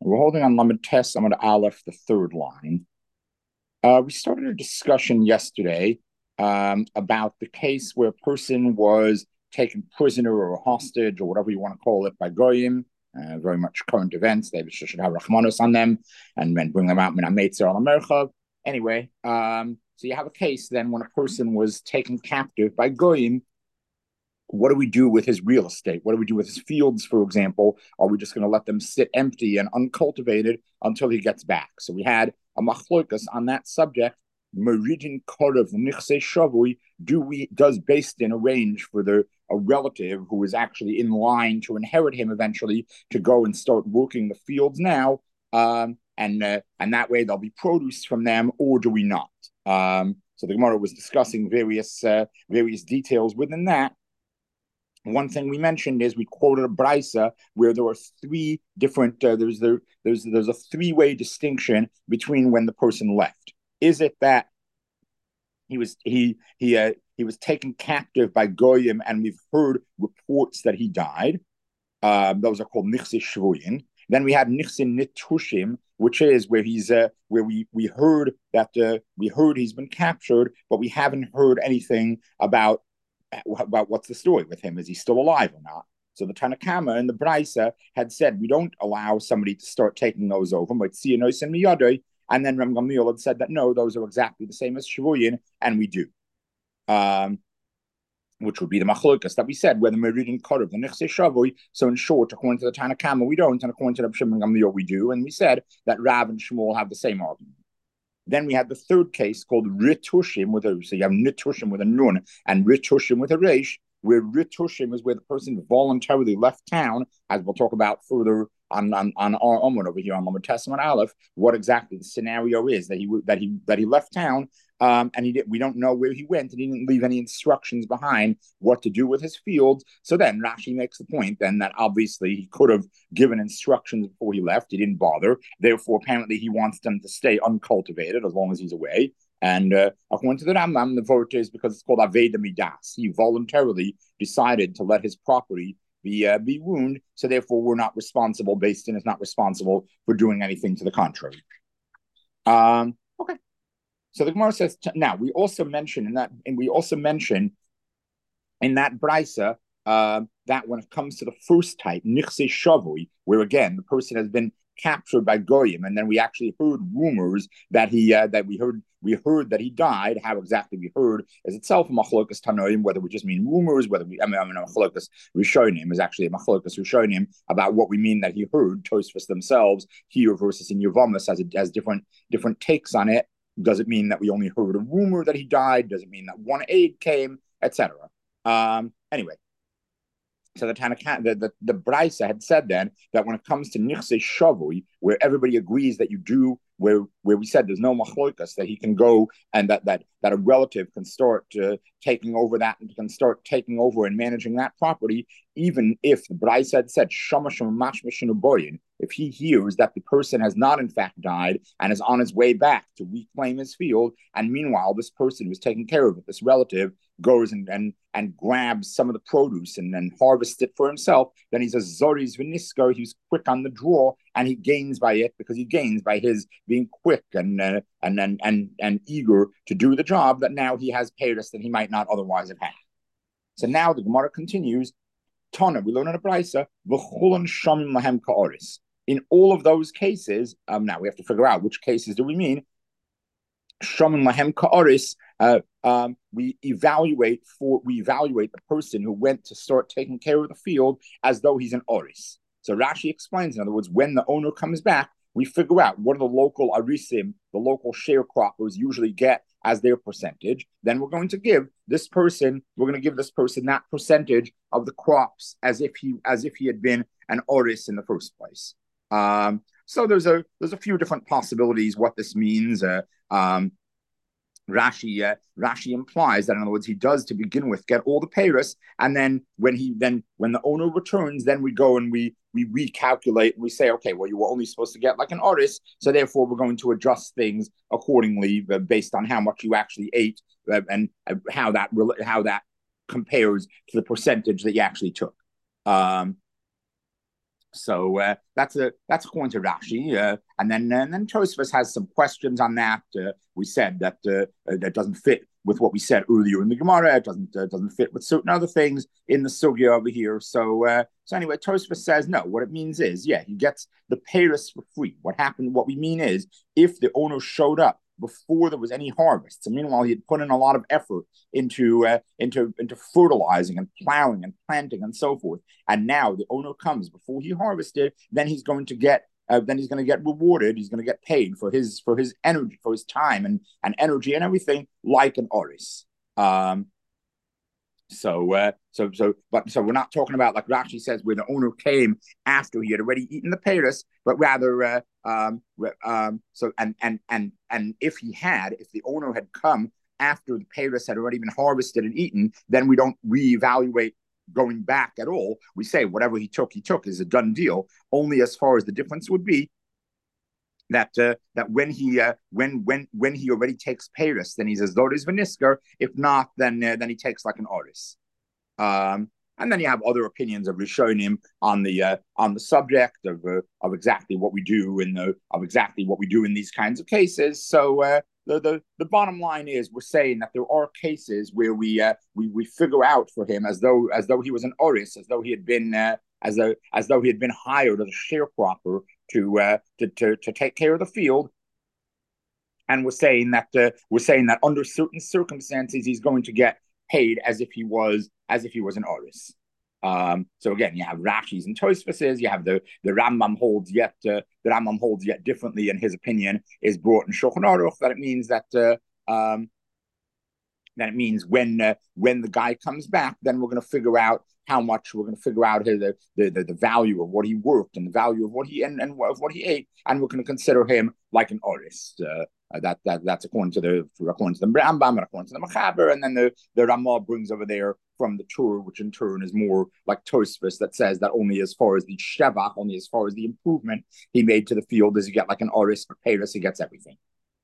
We're holding on Lamed Tes Amud Aleph, the third line. We started a discussion yesterday about the case where a person was taken prisoner or hostage or whatever you want to call it by Goyim, very much current events. They should have Rahmanos on them and then bring them out min ha-Meitzer al Merchav. Anyway, so you have a case then when a person was taken captive by Goyim. What do we do with his real estate? What do we do with his fields, for example? Are we just going to let them sit empty and uncultivated until he gets back? So we had a machlokas on that subject. Meridin Korev Nichse Shavui, does Beis Din arrange for a relative who is actually in line to inherit him eventually to go and start working the fields now, and that way there'll be produce from them, or do we not? So the Gemara was discussing various details within that. One thing we mentioned is we quoted a brisa where there are three different. There's a three-way distinction between when the person left. Is it that he was taken captive by Goyim, and we've heard reports that he died? Those are called nichse shvuyin. Then we had nichse nitushim, which is where we heard he's been captured, but we haven't heard anything about what's the story with him. Is he still alive or not? So the Tanakama and the Brisa had said we don't allow somebody to start taking those over, and then Ram Gamliel had said that no, those are exactly the same as Shavuyin, and we do. Which would be the machlokas that we said, whether we're reading Korev, the Nichse Shavui. So in short, according to the Tanakama, we don't, and according to the Shimon Gamliel, we do. And we said that Rav and Shmuel have the same argument. Then we had the third case called Ritushim so you have Nitushim with a Nun and Ritushim with a Reish, where Ritushim is where the person voluntarily left town, as we'll talk about further on our Omud over here on Lamed Tes Amud Aleph, what exactly the scenario is that he left town, and we don't know where he went, and he didn't leave any instructions behind what to do with his fields. So then Rashi makes the point then that obviously he could have given instructions before he left. He didn't bother. Therefore, apparently he wants them to stay uncultivated as long as he's away. And according to the Rambam, the vote is because it's called Aveda Midas. He voluntarily decided to let his property be ruined, so therefore we're not responsible. Beis Din is not responsible for doing anything to the contrary. Okay. So the Gemara says now we also mention in that brisa that when it comes to the first type, nichse shavui, where again the person has been captured by goyim, and then we actually heard rumors that we heard that he died. How exactly we heard is itself a machlokas tanoim, whether we just mean rumors, whether we machlokas rishonim is actually a machlokas rishonim about what we mean that he heard. Tosfos themselves here versus in Yevamos has different takes on it. Does it mean that we only heard a rumor that he died? Does it mean that one aide came, etc.? Anyway, so the Brisa had said then that when it comes to nichse shavui, where everybody agrees that you do, where we said there's no machlokas, that he can go and that a relative can start taking over that and can start taking over and managing that property, even if the Brisa had said if he hears that the person has not in fact died and is on his way back to reclaim his field, and meanwhile this person who's taking care of it, this relative, goes and grabs some of the produce and then harvests it for himself, then he's a Zori's Vinisker, he's quick on the draw, and he gains by it because he gains by his being quick and eager to do the job that now he has payers that he might not otherwise have had. So now the Gemara continues. Tana, we learn in a brisa, v'chulan shamim lahem ka'oris. In all of those cases, now we have to figure out which cases do we mean. Shamim lahem ka'oris. We evaluate the person who went to start taking care of the field as though he's an oris. So Rashi explains, in other words, when the owner comes back, we figure out what do the local arisim, the local sharecroppers usually get as their percentage. Then we're going to give this person that percentage of the crops as if he had been an oris in the first place. So there's a few different possibilities what this means. Rashi implies that, in other words, he does to begin with get all the payros, and then when the owner returns, then we go and we recalculate and we say, okay, well, you were only supposed to get like an oris, so therefore we're going to adjust things accordingly based on how much you actually ate and how that compares to the percentage that you actually took. So that's according to Rashi, and then Tosfos has some questions on that. We said that that doesn't fit with what we said earlier in the Gemara. It doesn't fit with certain other things in the sugya over here. So anyway, Tosfos says no. What it means is, yeah, he gets the payros for free. What happened? What we mean is, if the owner showed up before there was any harvest, so meanwhile he had put in a lot of effort into fertilizing and plowing and planting and so forth, and now the owner comes before he harvested, then he's going to get rewarded. He's going to get paid for his energy, for his time and energy and everything, like an oris. So we're not talking about, like Rashi says, where the owner came after he had already eaten the payros, but rather if the owner had come after the payros had already been harvested and eaten, then we don't reevaluate going back at all. We say whatever he took is a done deal. Only as far as the difference would be that when he already takes payros, then he's as Zoris v'nisker. If not, then he takes like an oris. And then you have other opinions of Rishonim on the subject of exactly what we do in these kinds of cases. So the bottom line is, we're saying that there are cases where we figure out for him as though he was an oris, as though he had been hired as a sharecropper to take care of the field. And we're saying that under certain circumstances he's going to get paid as if he was an oris. So again, you have Rashi's and Tosfos. You have the Rambam holds yet differently, and his opinion is brought in Shulchan Aruch that it means when the guy comes back, then we're going to figure out how much, we're going to figure out the value of what he worked and the value of what he and of what he ate, and we're going to consider him like an oris. That's according to the Rambam and according to the Mechaber, and then the Ramah brings over there from the Torah, which in turn is more like Tosfos, that says that only as far as the shevach, only as far as the improvement he made to the field, does he get like an oris or payros. He gets everything.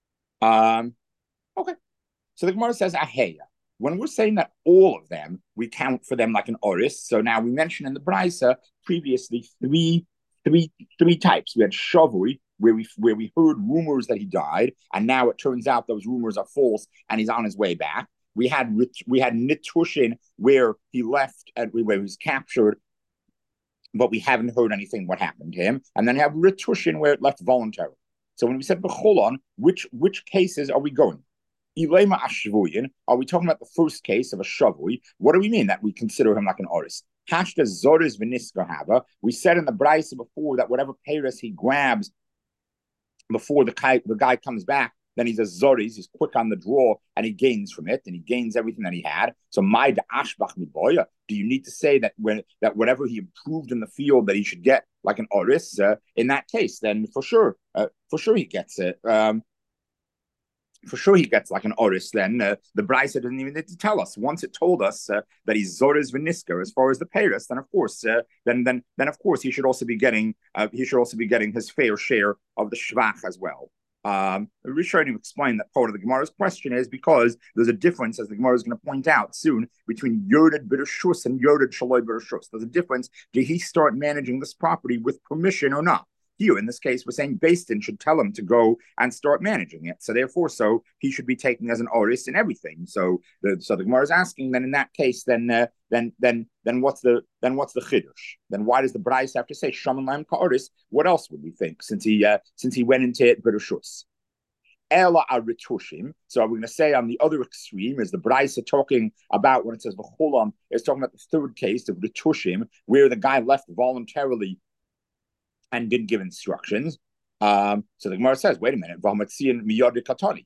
Okay, so the Gemara says aheya. When we're saying that all of them, we count for them like an oris. So now we mentioned in the Brisa previously three types. We had shavui, where we heard rumors that he died, and now it turns out those rumors are false, and he's on his way back. We had nitushin, where he left, where he was captured, but we haven't heard anything what happened to him. And then we have ritushin, where it left voluntarily. So when we said b'cholon, which cases are we going? Ilema ashvuyin, are we talking about the first case of a shavui? What do we mean that we consider him like an oris? Hashta zoris v'nisker hava. We said in the Brisa before that whatever payros he grabs before the guy comes back, then he's a zoris, he's quick on the draw, and he gains from it, and he gains everything that he had. So my ashbach miboya, do you need to say that whatever he improved in the field that he should get like an oris? In that case, then for sure he gets it. For sure he gets like an oris. Then the Brisa doesn't even need to tell us. Once it told us that he's zoris v'nisker as far as the payros, then of course then of course he should also be getting his fair share of the shvach as well. Rishonim explain that part of the Gemara's question is because there's a difference, as the Gemara is going to point out soon, between Yorded B'Reshus and Yorded Shaloi B'Reshus. There's a difference. Did he start managing this property with permission or not? Here, in this case, we're saying Beis Din should tell him to go and start managing it. So therefore, he should be taken as an oris in everything. So the Gemara is asking, then in that case, then what's the chiddush? Then why does the Brisa have to say shaman lam ka'oris? What else would we think since he went into it b'reshus? Ela aritushim. So are we going to say on the other extreme is the Brisa talking about when it says v'cholam, it's talking about the third case of ritushim, where the guy left voluntarily and didn't give instructions. So the Gemara says, wait a minute, the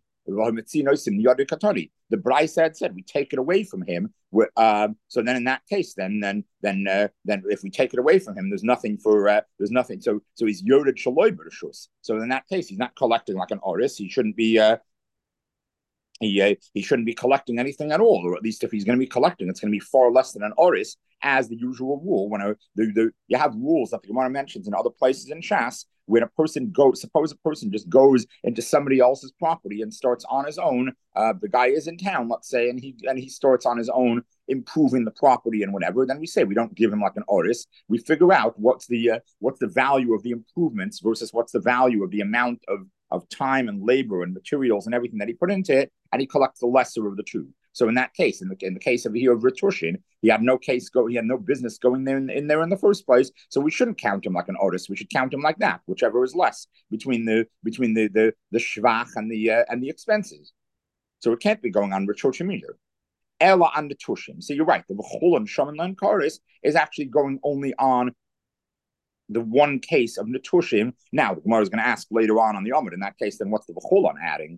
Brisa said we take it away from him. So then in that case, then if we take it away from him, there's nothing. So he's Yored Shaloi B'Reshus. So in that case, he's not collecting like an oris. He shouldn't be he shouldn't be collecting anything at all, or at least if he's going to be collecting, it's going to be far less than an oris, as the usual rule. When you have rules that the Gemara mentions in other places in Shas, when a person goes, suppose a person just goes into somebody else's property and starts on his own. The guy is in town, let's say, and he starts on his own improving the property and whatever. Then we say we don't give him like an oris. We figure out what's the value of the improvements versus what's the value of the amount of time and labor and materials and everything that he put into it, and he collects the lesser of the two. So in that case, in the case of here of Ritushin, he had no business going there in there in the first place. So we shouldn't count him like an otis. We should count him like that, whichever is less between the shvach and the expenses. So it can't be going on Ritushim either. Ella and the Tushim. So you're right. The V'chol and Shaman Lan Karis is actually going only on the one case of Natushim. Now, the Gemara is going to ask later on the Amud. In that case, then what's the V'cholan adding?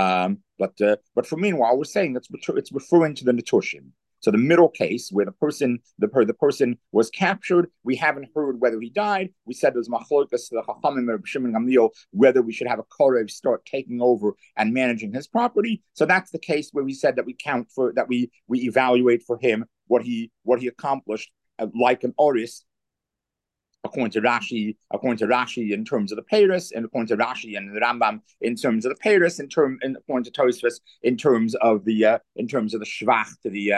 But for meanwhile, we're saying it's referring to the Natushim. So the middle case where the person was captured, we haven't heard whether he died. We said there's machlokas the Chachamim or Shimon Gamliel whether we should have a korev start taking over and managing his property. So that's the case where we said that we count for that we evaluate for him what he accomplished like an oris. According to Rashi, in terms of the Paris, and according to Rashi and the Rambam, in terms of the Paris, and according to Tosfos, in terms of the shvach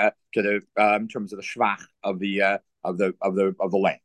in terms of the shvach of the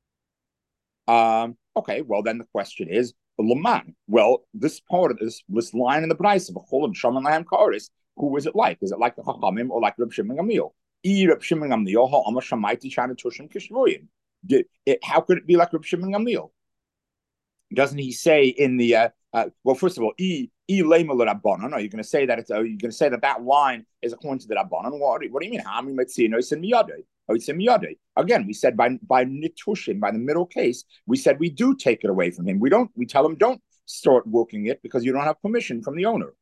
land. Okay, well then the question is Laman. Well, this part of this line in the Brayso of Chol and Shaman Lahem Karis, who is it like? Is it like the Chachamim or like Reb Shimon Gamliel? Reb Shimon Gamliel ha'amar shamaiti shana tushim kishvoyin. How could it be like Reb Shimon Gamliel? Doesn't he say in the well? First of all, lema l'Rabbanan. Are you going to say that you're going to say that line is according to the Rabbanan? What do you mean? Hami metzinos and miyadei. Again, we said by nitushim, by the middle case, we said we do take it away from him. We tell him don't start working it because you don't have permission from the owner.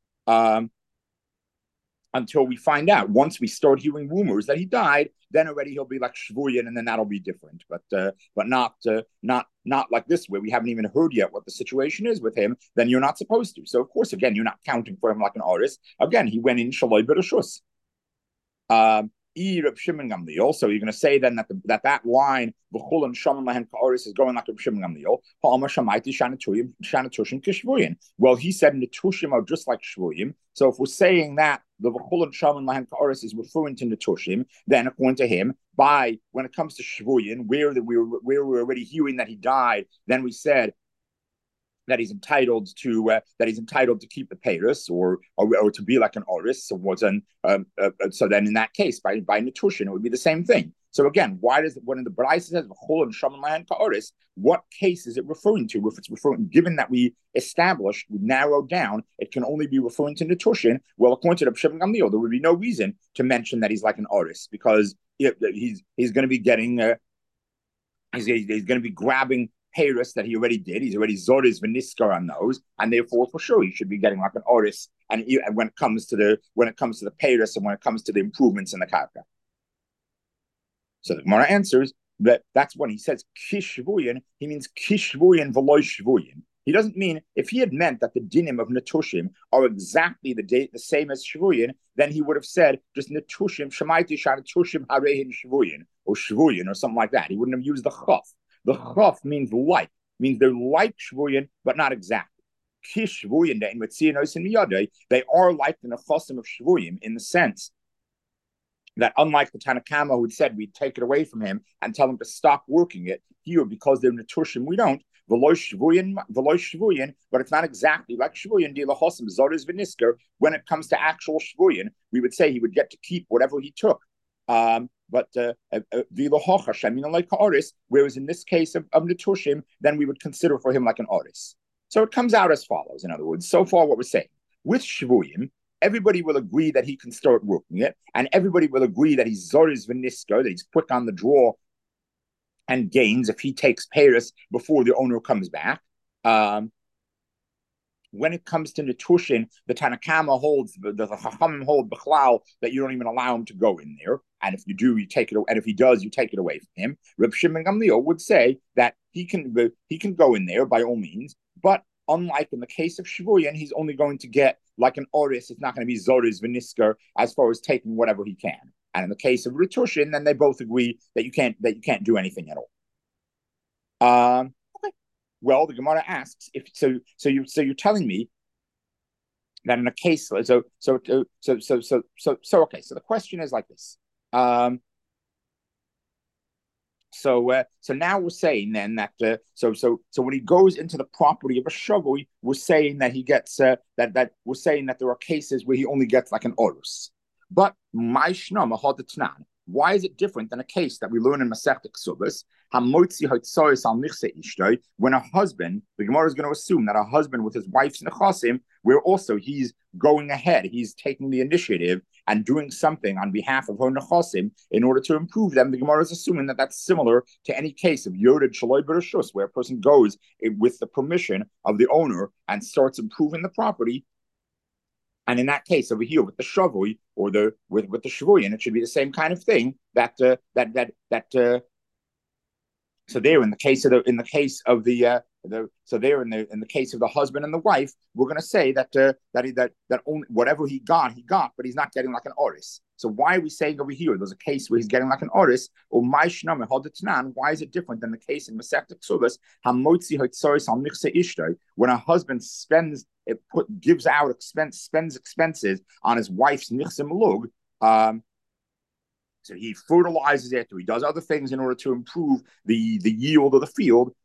Until we find out. Once we start hearing rumors that he died, then already he'll be like shvuyin, and then that'll be different. But not like this, where we haven't even heard yet what the situation is with him. Then you're not supposed to. So of course, again, you're not counting for him like an artist. Again, he went in shaloi b'reshus. Reb Shimon Gamliel. So you're going to say then that line v'chol and shaman lahem ka'aris is going like Reb Shimon Gamliel. Ha'amar shamaiti shanatushim kishvuyim. Well, he said natushim are just like shvuyim. So if we're saying that the v'chol and shaman lahem ka'aris is referring to natushim, then according to him, when it comes to shvuyim, where we're already hearing that he died, then we said that he's entitled to keep the payros or to be like an oris. So then in that case, by natushim, it would be the same thing. So again, when the Brayso says v'chol and shaman lahem ka'oris, what case is it referring to? If it's referring, given that we narrowed down, it can only be referring to natushim. Well, according to the Shimon Gamliel, there would be no reason to mention that he's like an oris because he's going to be getting he's going to be grabbing Paris that he already did. He's already Zoriz Veniskar on those, and therefore for sure he should be getting like an oris. And when it comes to the Paris and when it comes to the improvements in the karka. So the Gemara answers that's when he says kishvuyin, he means kishvuyin v'loy shvuyin. He doesn't mean, if he had meant that the dinim of natushim are exactly the same as shvuyin, then he would have said just natushim shemaiti shanatushim harehin shvuyin or shvuyin or something like that. He wouldn't have used the chaf. The chaf means they're like shvuyin, but not exactly. Kishvuyin they are like the nechasim of shvuyim in the sense that unlike the Tanakama who said we'd take it away from him and tell him to stop working it, here because they're natushim we don't. V'loy shvuyin, but it's not exactly like shvuyin. Dilachosim zoriz v'nisker. When it comes to actual shvuyin, we would say he would get to keep whatever he took. But whereas in this case of natushim, then we would consider for him like an oris. So it comes out as follows. In other words, so far what we're saying with shvuyim, everybody will agree that he can start working it, and everybody will agree that he's zoriz v'nisker, that he's quick on the draw and gains if he takes Paris before the owner comes back. When it comes to Netushin, the Tanakama holds, the Chachamim hold Bechlal that you don't even allow him to go in there. And if you do, you take it. And if he does, you take it away from him. Reb Shimon Gamliel would say that he can go in there by all means, but unlike in the case of Shvuyin, he's only going to get like an Oris. It's not going to be Zoriz Vinisker as far as taking whatever he can. And in the case of Ritushin, then they both agree that you can't do anything at all. Okay. Well, the Gemara asks if you're telling me that in a case okay. So the question is like this. So now we're saying then that so when he goes into the property of a shavui, we're saying that he gets that we're saying that there are cases where he only gets like an orus. But my shnama hadatnan. Why is it different than a case that we learn in Masechta Ksubas? When a husband, the Gemara is going to assume that a husband with his wife's nechasim, where also he's going ahead, he's taking the initiative and doing something on behalf of her nechasim in order to improve them. The Gemara is assuming that that's similar to any case of Yored Shaloi B'Rishus, where a person goes with the permission of the owner and starts improving the property. And in that case over here with the shavui or with the shavuyin, it should be the same kind of thing. So there in the case of the case of the husband and the wife, we're going to say that only whatever he got, but he's not getting like an oris. So why are we saying over here there's a case where he's getting like an oris or my shname hadatnan? Why is it different than the case in Masechta Ksubas hamotzi hotzoris al nichse ishtay, when a husband spends expenses on his wife's nichse malug? So he fertilizes it, or he does other things in order to improve the yield of the field.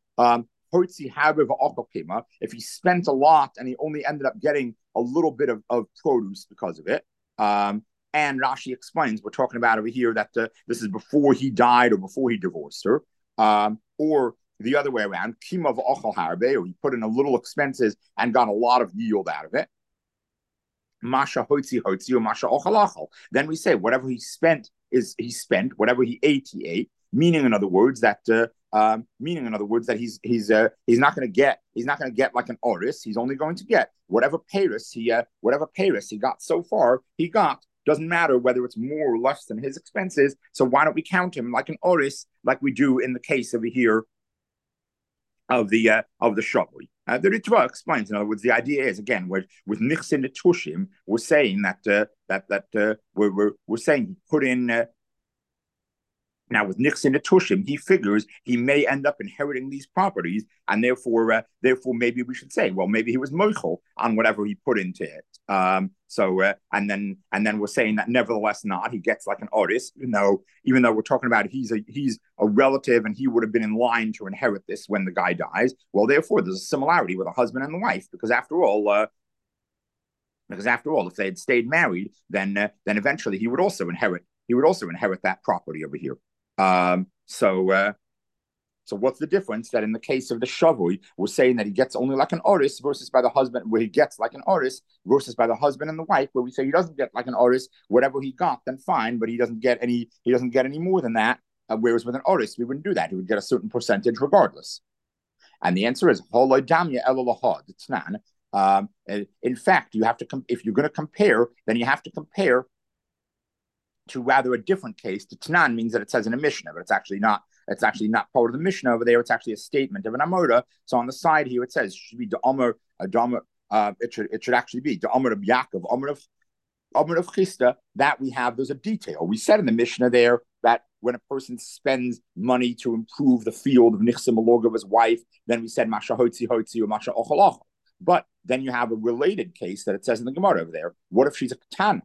If he spent a lot and he only ended up getting a little bit of produce because of it. And Rashi explains, we're talking about over here that this is before he died or before he divorced her. Or the other way around, kima v'ochal harbe, or he put in a little expenses and got a lot of yield out of it. Masha hotzi or masha ochal. Then we say whatever he spent is he spent, whatever he ate, meaning in other words that he's not going to get like an oris. He's only going to get whatever paris he got so far. He got, doesn't matter whether it's more or less than his expenses. So why don't we count him like an oris, like we do in the case over here of the shavui? The Ritva explains. In other words, the idea is again with nichsin netushim, we're saying that we're saying he put in. Now, with Nichsin Netushim, he figures he may end up inheriting these properties, and therefore maybe we should say, well, maybe he was moichel on whatever he put into it. And then we're saying that nevertheless not, he gets like an oris, even though we're talking about he's a relative and he would have been in line to inherit this when the guy dies. Well, therefore, there's a similarity with a husband and the wife, because after all, if they had stayed married, then eventually he would also inherit that property over here. So what's the difference that in the case of the shavui, we're saying that he gets only like an oris versus by the husband, where he gets like an oris versus by the husband and the wife, where we say he doesn't get like an oris, whatever he got, then fine, but he doesn't get any more than that. Whereas with an oris, we wouldn't do that. He would get a certain percentage regardless. And the answer is holoi damya elalahad. It's not. In fact, you have to if you're going to compare, then you have to compare to rather a different case. The Tanan means that it says in a Mishnah, but it's actually not part of the Mishnah over there. It's actually a statement of an Amoda. So on the side here it says it should be it should actually be the Amr of Yaakov, Amr of Chista. That we have, there's a detail. We said in the Mishnah there that when a person spends money to improve the field of Nichse Malog of his wife, then we said Masha Hotzi or Masha Ochal. But then you have a related case that it says in the Gemara over there. What if she's a Ketana?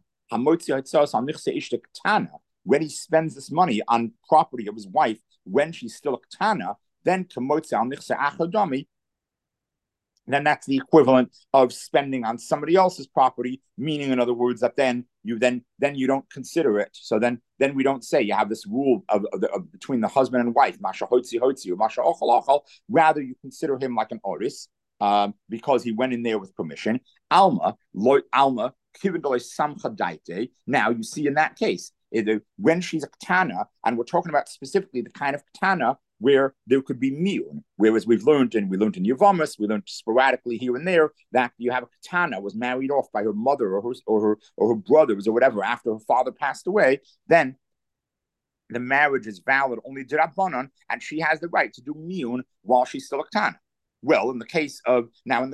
When he spends this money on property of his wife when she's still a Ketana, then that's the equivalent of spending on somebody else's property, meaning in other words that then you don't consider it. So then we don't say you have this rule of between the husband and wife, Masha Hotzi or Masha Ochal. Rather you consider him like an oris, because he went in there with permission. Alma. Now you see in that case, when she's a Ketana, and we're talking about specifically the kind of Ketana where there could be miyun, whereas we learned in Yavamas, we learned sporadically here and there that you have a Ketana was married off by her mother or her brothers or whatever after her father passed away, then the marriage is valid only d'Rabbanan, and she has the right to do miyun while she's still a Ketana. Well, in the case of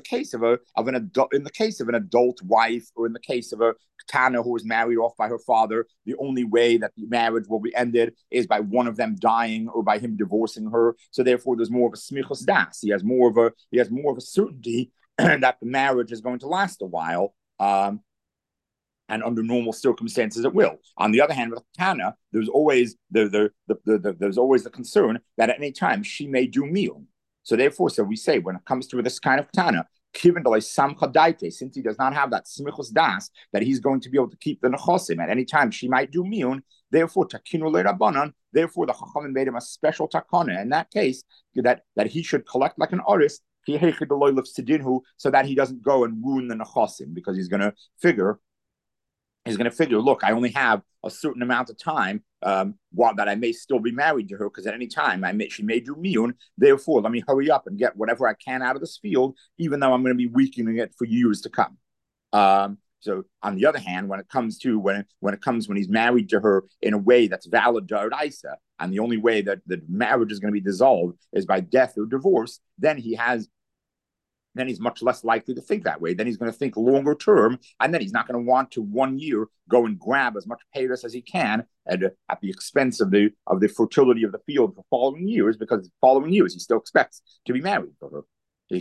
an adult wife, or in the case of a Katana who was married off by her father, the only way that the marriage will be ended is by one of them dying or by him divorcing her. So therefore, there's more of a smichus das. He has more of a certainty that the marriage is going to last a while. And under normal circumstances, it will. On the other hand, with Tana, there's always the concern that at any time she may do meal. So therefore, we say when it comes to this kind of Tana, since he does not have that smichus das that he's going to be able to keep the nechosim at any time, she might do miyun. Therefore, takinu le'rabanan. Therefore, the chachamim made him a special takana in that case that he should collect like an artist, so that he doesn't go and ruin the nechosim, because he's going to figure, look, I only have a certain amount of time that I may still be married to her, because at any time she may do miyun. Therefore, let me hurry up and get whatever I can out of this field, even though I'm going to be weakening it for years to come. So on the other hand, when he's married to her in a way that's valid d'oraisa, and the only way that the marriage is going to be dissolved is by death or divorce, then he's much less likely to think that way. Then he's going to think longer term, and then he's not going to want to 1 year go and grab as much payros as he can at the expense of the fertility of the field for following years, because following years he still expects to be married to her.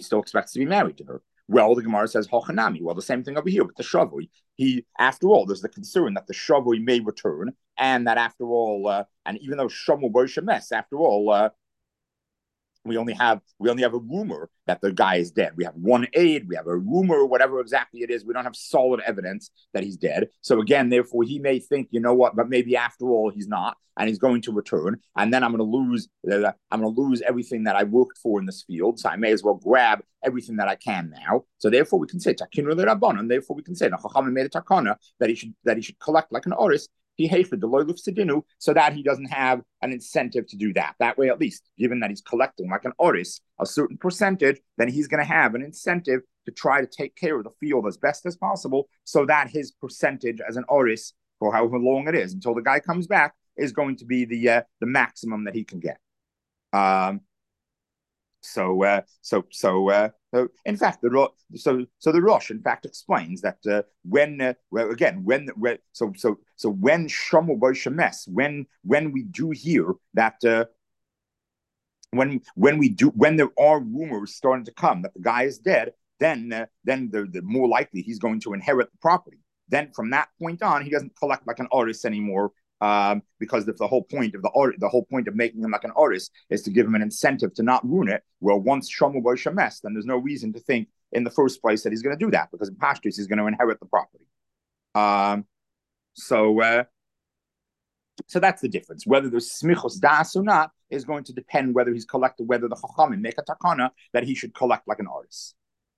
Well, the Gemara says hochanami. Well, the same thing over here with the shavui. After all, there's the concern that the shavui may return, and that after all, and even though shamu b'shemes, after all. We only have a rumor that the guy is dead. We have one aid, we have a rumor, whatever exactly it is. We don't have solid evidence that he's dead. So again, therefore, he may think, you know what, but maybe after all he's not, and he's going to return, and then I'm going to lose everything that I worked for in this field. So I may as well grab everything that I can now. So therefore, we can say takinu le'rabbanan, and therefore we can say the chachamim made a takana that he should collect like an oris. So that he doesn't have an incentive to do that. That way, at least, given that he's collecting like an oris, a certain percentage, then he's going to have an incentive to try to take care of the field as best as possible, so that his percentage as an oris, for however long it is, until the guy comes back, is going to be the maximum that he can get. In fact, the Rosh in fact explains that when shamu b'shemes, when we do hear that when there are rumors starting to come that the guy is dead, then the more likely he's going to inherit the property. Then from that point on, he doesn't collect like an artist anymore. Because the whole point of making him like an artist is to give him an incentive to not ruin it. Well, once shamu b'shemes, then there's no reason to think in the first place that he's going to do that, because in Pashtus he's going to inherit the property. So that's the difference. Whether there's smichos das or not is going to depend whether the chachamim make a takana that he should collect like an artist.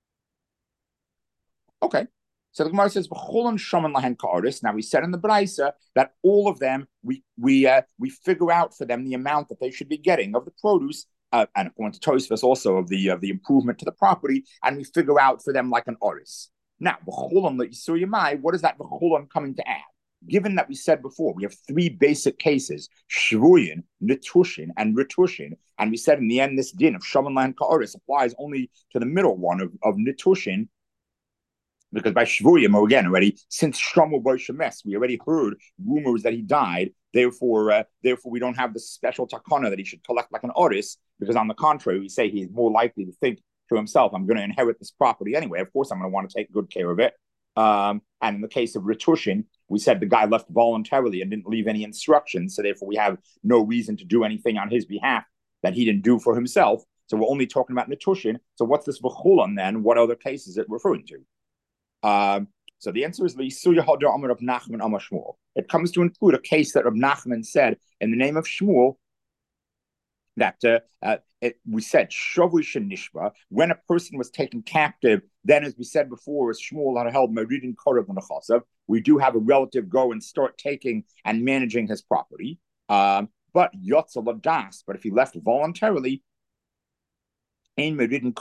Okay. So the Gemara says, now we said in the Braisa that all of them, we figure out for them the amount that they should be getting of the produce, and according to Tosfos also of the improvement to the property, and we figure out for them like an oris. Now, what is that v'cholam coming to add? Given that we said before, we have three basic cases, shvuyin, netushin, and retushin, and we said in the end this din of shaman lahen ka'oris applies only to the middle one of netushin, because by Shvuyim, again, already, since Shamu b'shemes, we already heard rumors that he died. Therefore, we don't have the special takana that he should collect like an oris, because on the contrary, we say he's more likely to think to himself, I'm going to inherit this property anyway. Of course, I'm going to want to take good care of it. And in the case of Retushin, we said the guy left voluntarily and didn't leave any instructions. So therefore, we have no reason to do anything on his behalf that he didn't do for himself. So we're only talking about Netushin. So what's this V'chulan then? What other cases is it referring to? So the answer is L'Isuya Hadar Amar Rav Nachman Amar Shmuel. It comes to include a case that Rav Nachman said in the name of Shmuel that we said Shavui Shenishba, when a person was taken captive, then as we said before, as Shmuel had held Meridin Korav Nechasav, we do have a relative go and start taking and managing his property. But Yotza Ladas, but if he left voluntarily, then we don't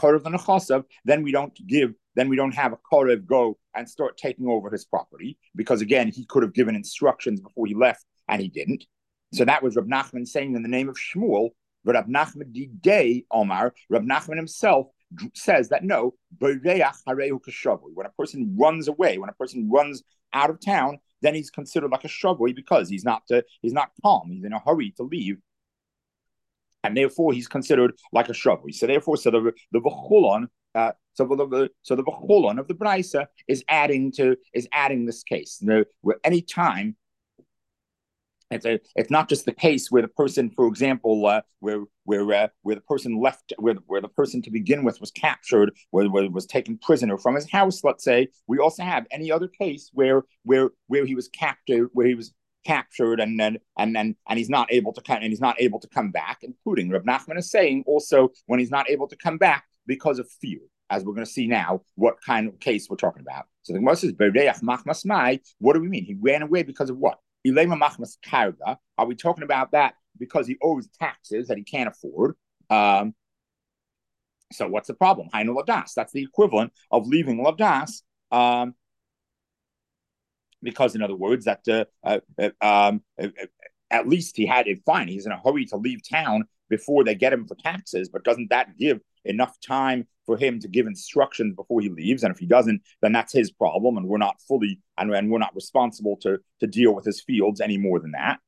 have a korev go and start taking over his property, because again he could have given instructions before he left and he didn't. So that was Rab Nachman saying in the name of Shmuel. But Rab Nachman Didei Omar, Rab Nachman himself says that no, when a person runs away, when a person runs out of town, then he's considered like a shavui because he's not calm. He's in a hurry to leave, and therefore he's considered like a shavui. So therefore, the v'chulon. So the v'chulon of the brisa is adding this case. Where any time it's not just the case where the person, for example, where the person left, where the person to begin with was captured, where was taken prisoner from his house. Let's say we also have any other case where he was captured, and he's not able to come back, including Reb Nachman is saying also when he's not able to come back because of fear. As we're going to see now, what kind of case we're talking about. So the Gemara says, what do we mean? He ran away because of what? Are we talking about that because he owes taxes that he can't afford? So what's the problem? Hainu Lavdas. That's the equivalent of leaving Lavdas. Because, in other words, that at least he had it fine. He's in a hurry to leave town before they get him for taxes, but doesn't that give enough time for him to give instructions before he leaves? And if he doesn't, then that's his problem, and we're not fully and we're not responsible to deal with his fields any more than that.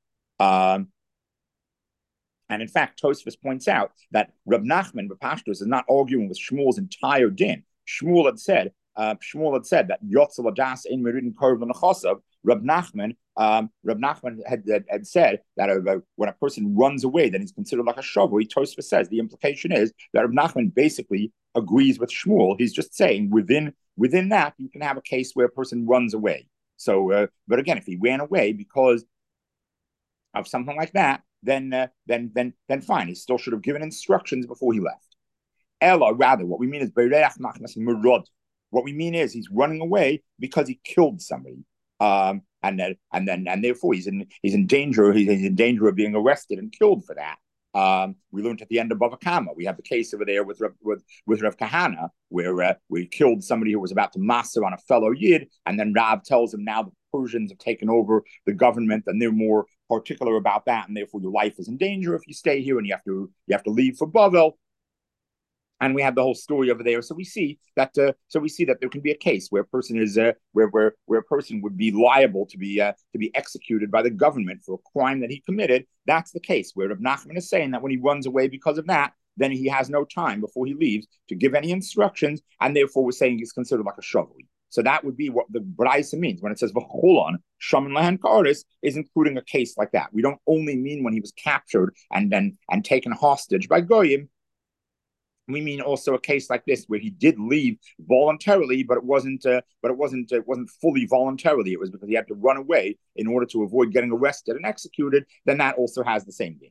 And in fact, Tosfos points out that Reb Nachman B'Pashtos is not arguing with Shmuel's entire din. Shmuel had said that Yotzel Adas in Meridin Korv L'Nechasav. Reb Nachman had said that when a person runs away, then he's considered like a shavui. Tosfos says the implication is that Reb Nachman basically agrees with Shmuel. He's just saying within that you can have a case where a person runs away. So, but again, if he ran away because of something like that, then fine. He still should have given instructions before he left. Ella, rather, what we mean is bereach machnas murod. What we mean is he's running away because he killed somebody, and therefore he's in danger. He's in danger of being arrested and killed for that. We learned at the end of Bava Kama. We have the case over there with Rav Kahana, where he killed somebody who was about to master on a fellow Yid, and then Rav tells him now the Persians have taken over the government and they're more particular about that, and therefore your life is in danger if you stay here, and you have to leave for Bavel. And we have the whole story over there. So we see that there can be a case where a person is where a person would be liable to be executed by the government for a crime that he committed. That's the case where Reb Nachman is saying that when he runs away because of that, then he has no time before he leaves to give any instructions, and therefore we're saying he's considered like a shavui. So that would be what the Braisa means when it says v'chulon shaman lahan ka'aris, is including a case like that. We don't only mean when he was captured and taken hostage by goyim. We mean also a case like this where he did leave voluntarily, but it wasn't fully voluntarily. It was because he had to run away in order to avoid getting arrested and executed. Then that also has the same thing.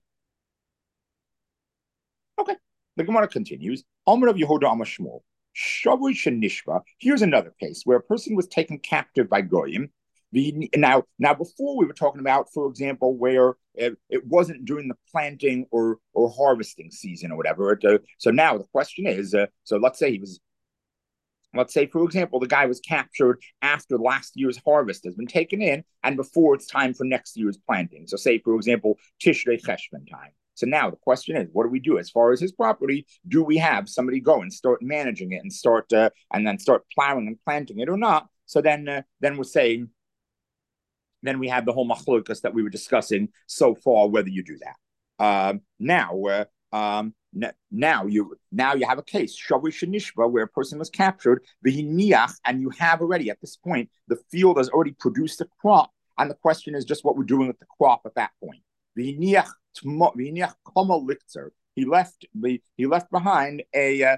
Okay, the Gemara continues. Amar of Yehuda Amar Shmuel. Shavui shenishba. Here's another case where a person was taken captive by goyim. Now, before we were talking about, for example, where it wasn't during the planting or harvesting season or whatever. So now the question is, so let's say, for example, the guy was captured after last year's harvest has been taken in and before it's time for next year's planting. So say, for example, Tishrei Cheshvan time. So now the question is, what do we do as far as his property? Do we have somebody go and start managing it and start plowing and planting it or not? So then we're saying, then we have the whole machlokas that we were discussing so far, whether you do that. Now you have a case, Shavui Shenishba, where a person was captured, v'hiniach, and you have already, at this point, the field has already produced a crop, and the question is just what we're doing with the crop at that point. V'hiniach kama liktzer. He left behind a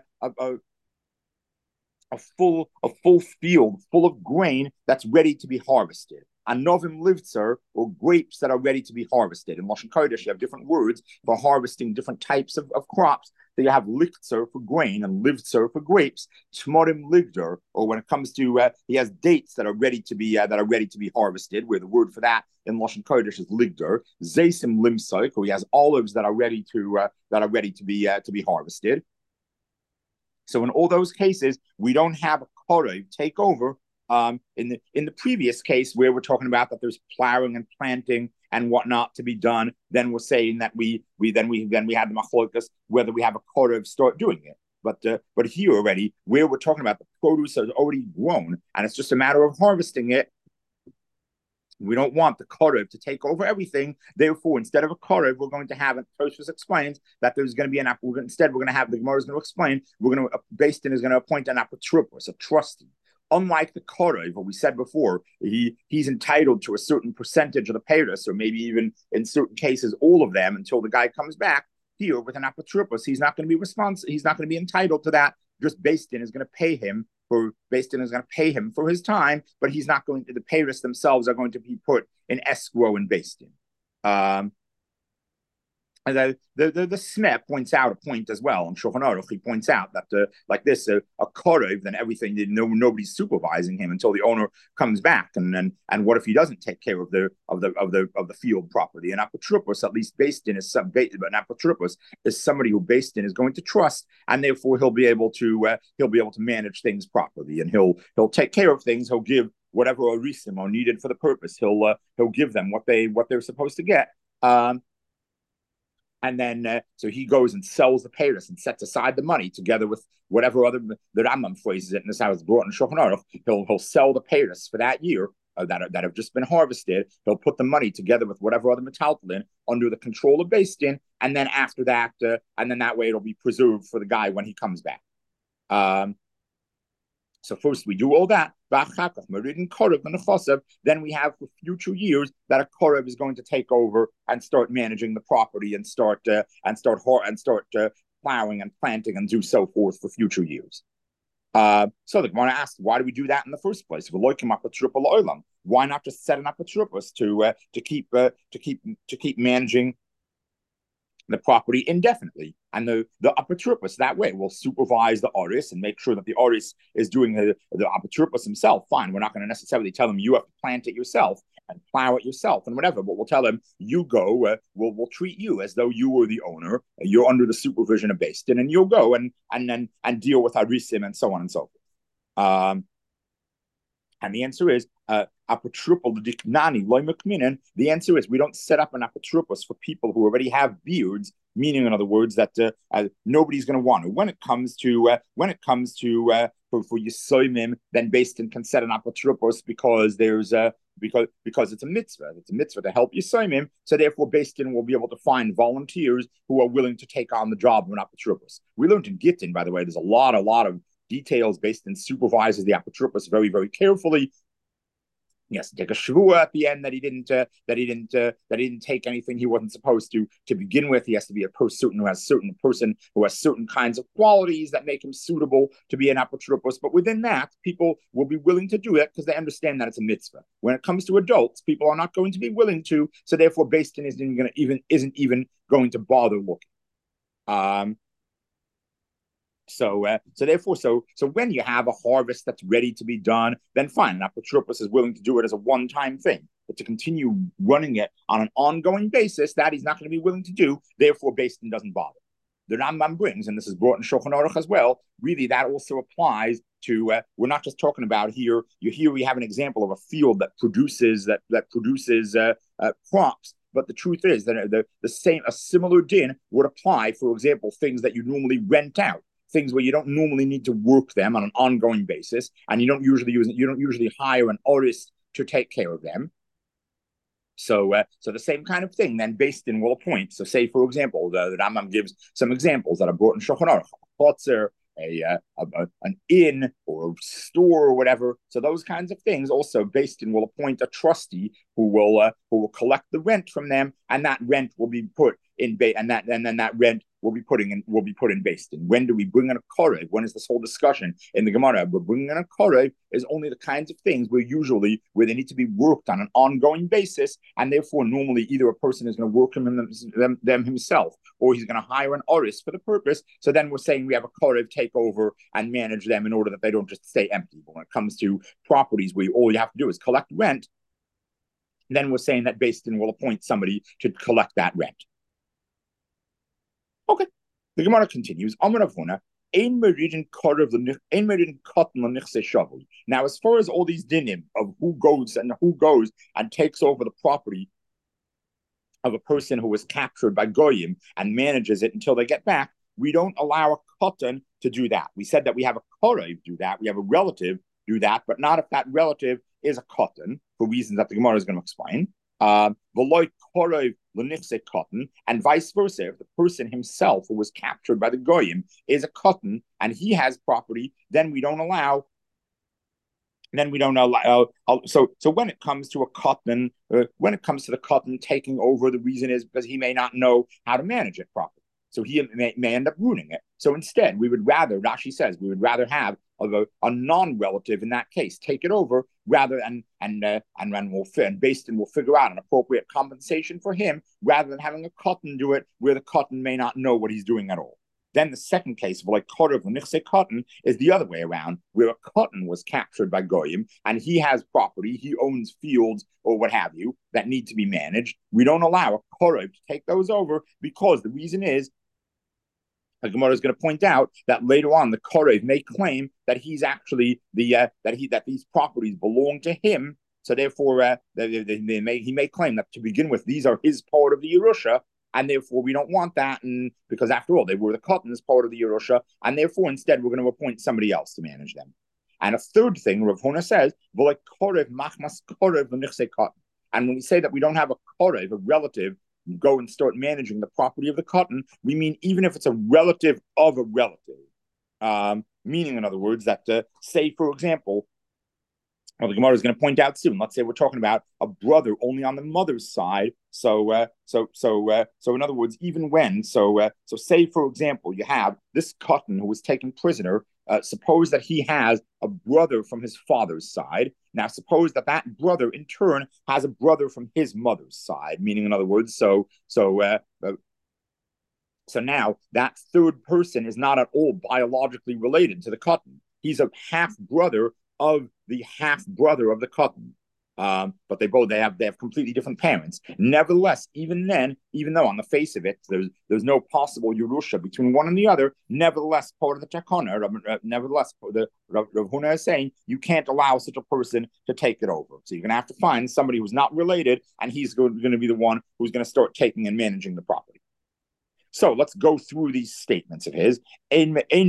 full field full of grain that's ready to be harvested. Anovim livtzer, or grapes that are ready to be harvested. In Lashon Kodesh, you have different words for harvesting different types of crops. So you have liktzer for grain and livtzer for grapes. Tmorim ligder, or when it comes to he has dates that are ready to be harvested, where the word for that in Lashon Kodesh is ligder. Zeisim limsoik, or he has olives that are ready to be harvested. So in all those cases, we don't have a korev take over. In the previous case where we're talking about that there's plowing and planting and whatnot to be done, then we're saying that we had the machlokas whether we have a korev start doing it. But here already, where we're talking about the produce is already grown, and it's just a matter of harvesting it. We don't want the korev to take over everything. Therefore, instead of a korev, we're going to have, and Tosfos explains that there's going to be an instead we're going to have, the Gemara is going to explain, we're going to Beis Din is going to appoint an apotropos, a trustee. Unlike the korev, what we said before, he's entitled to a certain percentage of the payros, or maybe even in certain cases all of them until the guy comes back. Here with an apotropos, he's not going to be responsible. He's not going to be entitled to that. Just Beis Din is going to pay him Beis Din is going to pay him for his time, but he's not going to. The payros themselves are going to be put in escrow in Beis Din. And the Smeh points out a point as well. On Shulchan Aruch, he points out that like this, a korev, then everything, nobody's supervising him until the owner comes back. And what if he doesn't take care of the field properly? An apotropos, at least Beis Din is an apotropos is somebody who Beis Din is going to trust, and therefore he'll be able to manage things properly, and he'll take care of things. He'll give whatever orisim are needed for the purpose. He'll give them what they're supposed to get. And then, so he goes and sells the payros and sets aside the money together with whatever other, the Rambam phrases it, and this is how it's brought in Shulchan Aruch. He'll sell the payros for that year that have just been harvested. He'll put the money together with whatever other metaltalin under the control of Beis Din, and then after that, and then that way it'll be preserved for the guy when he comes back. So first we do all that. Then we have for future years that a korev is going to take over and start managing the property and start plowing and planting and do so forth for future years. So the Gemara asks, why do we do that in the first place? Why not just set an apotropos to keep managing the property indefinitely, and the apotropos that way will supervise the oris and make sure that the oris is doing the apotropos himself. Fine, we're not going to necessarily tell him you have to plant it yourself and plow it yourself and whatever, but we'll tell him you go. We'll treat you as though you were the owner. You're under the supervision of Beis Din, and you'll go and deal with arisim and so on and so forth. And the answer is the answer is we don't set up an apotropos for people who already have beards, meaning, in other words, that nobody's going to want to. When it comes to for Yisoimim, then Beis Din can set an apotropos because there's because it's a mitzvah. It's a mitzvah to help Yisoimim. So therefore, Beis Din will be able to find volunteers who are willing to take on the job of an apotropos. We learned in Gittin, by the way, there's a lot of details. Beis Din supervises the apotropos very, very carefully. Yes, take a shvua at the end that he didn't take anything he wasn't supposed to begin with. He has to be a person who has certain kinds of qualities that make him suitable to be an apotropos. But within that, people will be willing to do it because they understand that it's a mitzvah. When it comes to adults, people are not going to be willing to. So therefore, Beis Din isn't even going to bother looking. So when you have a harvest that's ready to be done, then fine, an apotropos is willing to do it as a one-time thing. But to continue running it on an ongoing basis, that he's not going to be willing to do. Therefore, Beis Din doesn't bother. The Rambam brings, and this is brought in Shulchan Aruch as well, really that also applies to, we're not just talking about here, we have an example of a field that produces crops. But the truth is that a similar din would apply, for example, things that you normally rent out. Things where you don't normally need to work them on an ongoing basis, and you don't usually hire an artist to take care of them. So the same kind of thing then Beis Din will appoint. So say, for example, the Rambam gives some examples that are brought in Shulchan Aruch, an inn or a store or whatever. So those kinds of things also Beis Din will appoint a trustee who will collect the rent from them, and that rent will be put in that rent will be put in Beis Din. When do we bring in a korev? When is this whole discussion in the Gemara? We're bringing in a korev is only the kinds of things where they need to be worked on an ongoing basis, and therefore normally either a person is going to work them himself, or he's going to hire an artist for the purpose. So then we're saying we have a korev take over and manage them in order that they don't just stay empty. But when it comes to properties where all you have to do is collect rent, then we're saying that Beis Din will appoint somebody to collect that rent. Okay, the Gemara continues. Now, as far as all these dinim of who goes and takes over the property of a person who was captured by goyim and manages it until they get back, we don't allow a katan to do that. We said that we have a korev do that, we have a relative do that, but not if that relative is a cotton, for reasons that the Gemara is going to explain. V'loy korev l'nichse cotton, and vice versa. If the person himself who was captured by the goyim is a cotton and he has property, then we don't allow. So when it comes to a cotton, when it comes to the cotton taking over, the reason is because he may not know how to manage it properly. So he may end up ruining it. So instead, we would rather, Rashi says, we would rather have a non-relative in that case take it over rather and Beis Din will figure out an appropriate compensation for him rather than having a cotton do it where the cotton may not know what he's doing at all. Then the second case of like korev l'nichse cotton is the other way around, where a cotton was captured by goyim and he has property, he owns fields or what have you that need to be managed. We don't allow a korev to take those over because the reason is, the Gemara is going to point out that later on the korev may claim that he's actually that these properties belong to him. So therefore, he may claim that to begin with these are his part of the Yerusha, and therefore we don't want that. And because after all, they were the cotton as part of the Yerusha, and therefore instead we're going to appoint somebody else to manage them. And a third thing, Rav Huna says, korev machmas korev l'nichse cotton. And when we say that we don't have a korev, a relative, go and start managing the property of the cotton, we mean even if it's a relative of a relative. Meaning, in other words, that say, for example, well, the Gemara is going to point out soon. Let's say we're talking about a brother only on the mother's side. So in other words, even when, so say, for example, you have this cotton who was taken prisoner. Suppose that he has a brother from his father's side. Now, suppose that that brother, in turn, has a brother from his mother's side. Meaning, in other words, so now that third person is not at all biologically related to the cotton. He's a half brother of the half brother of the cotton. But they have completely different parents. Nevertheless, even then, even though on the face of it there's no possible Yerusha between one and the other, nevertheless, part of the Takana, nevertheless, the Rav Huna is saying you can't allow such a person to take it over. So you're going to have to find somebody who's not related, and he's going to be the one who's going to start taking and managing the property. So let's go through these statements of his. The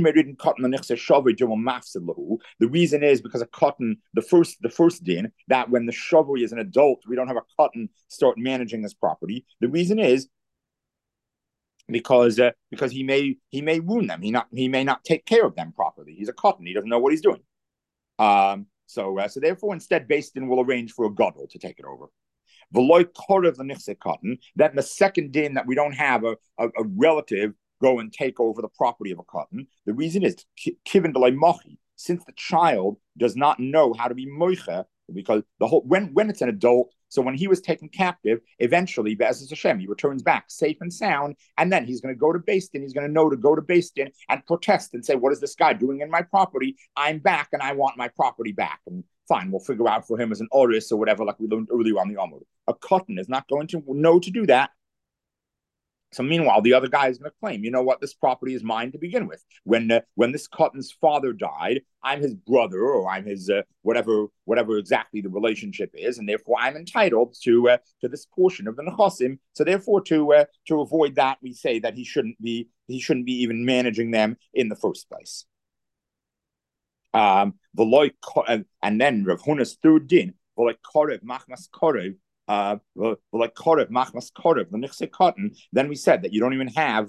reason is because a cotton, the first din, that when the shavui is an adult, we don't have a cotton start managing this property. The reason is because he may wound them. He may not take care of them properly. He's a cotton. He doesn't know what he's doing. So therefore, instead, Beis Din will arrange for a gadol to take it over. V'loy korev l'nichse cotton. Then the second din that we don't have a relative go and take over the property of a cotton. The reason is kiven d'lei mochi, since the child does not know how to be moiche, because the whole when it's an adult. So when he was taken captive, eventually, Be'ezus Hashem, he returns back safe and sound, and then he's going to go to Beis Din. He's going to know to go to Beis Din and protest and say, "What is this guy doing in my property? I'm back, and I want my property back." And fine, we'll figure out for him as an oris or whatever, like we learned earlier on the Amud. A cotton is not going to know to do that. So meanwhile, the other guy is going to claim, you know what, this property is mine to begin with. When this cotton's father died, I'm his brother, or I'm his whatever exactly the relationship is, and therefore I'm entitled to this portion of the nechasim. So therefore, to avoid that, we say that he shouldn't be even managing them in the first place. And then Rav Huna's third din, v'loy korev machmas korev. Like korev machmas korev the nichse cotton. Then we said that you don't even have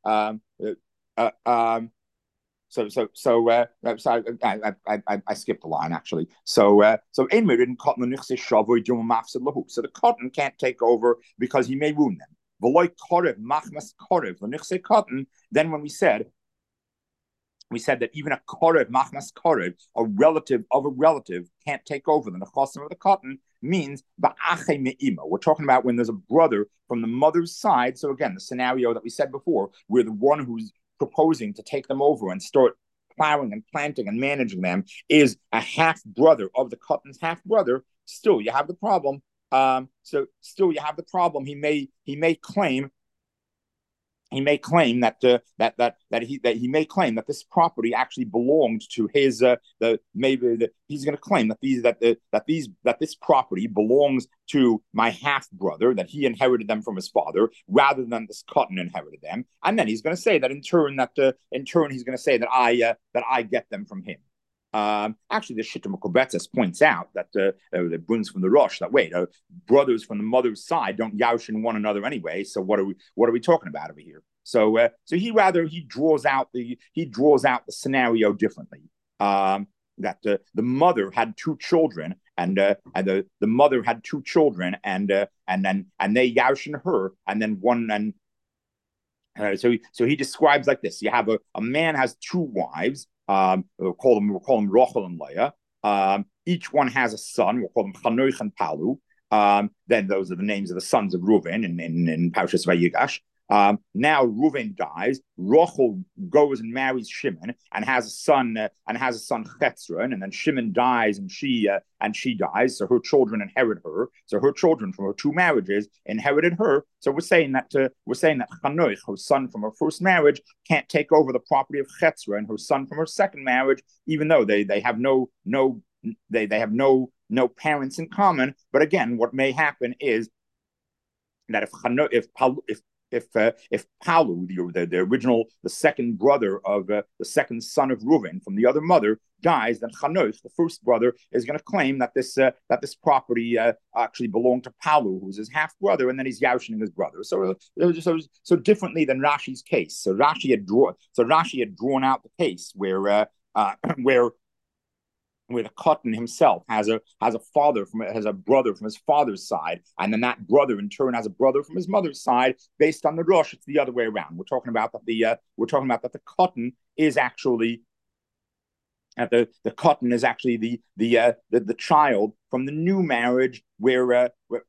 I skipped a line actually. So ein meridin cotton the nichse shavui duma mafsid lahu. So the cotton can't take over because he may wound them. V'loy korev machmas korev the nichse cotton. Then when we said that even a korev, machmas korev, a relative of a relative, can't take over the nechasim of the cotton, means ba'ache me'ima. We're talking about when there's a brother from the mother's side. So again, the scenario that we said before, where the one who's proposing to take them over and start plowing and planting and managing them is a half brother of the cotton's half brother. Still, you have the problem. He may claim he may claim that he may claim that this property actually belonged to his he's going to claim that this property belongs to my half brother, that he inherited them from his father rather than this cotton inherited them, and then he's going to say that in turn he's going to say that I get them from him. Actually, the Shittim Kobetzes points out that that brings from the Rosh that wait, brothers from the mother's side don't yaushin one another anyway. So what are we talking about over here? So he draws out the scenario differently. That the mother had two children, and the mother had two children, and they yaushin her, and then one and. So he describes like this: you have a man has two wives. We'll call them Rachel and Leah. Each one has a son. We'll call them Chanoich and Palu. Then those are the names of the sons of Reuven in Parshas Vayigash. Now Reuven dies. Rachel goes and marries Shimon and has a son Chetzron, and then Shimon dies and she dies. So her children inherit her. So her children from her two marriages inherited her. So we're saying that Chanoich, her son from her first marriage, can't take over the property of Chetzron, her son from her second marriage, even though they have no parents in common. But again, what may happen is that if Palu, the original, the second brother of the second son of Reuven from the other mother, dies, then Chanoich, the first brother, is going to claim that this property actually belonged to Palu, who's his half brother, and then he's yaushining his brother. So differently than Rashi's case. So Rashi had drawn out the case where the Cotton himself has a brother from his father's side, and then that brother in turn has a brother from his mother's side. Based on the Rosh, it's the other way around. We're talking about that the Cotton is actually the child from the new marriage where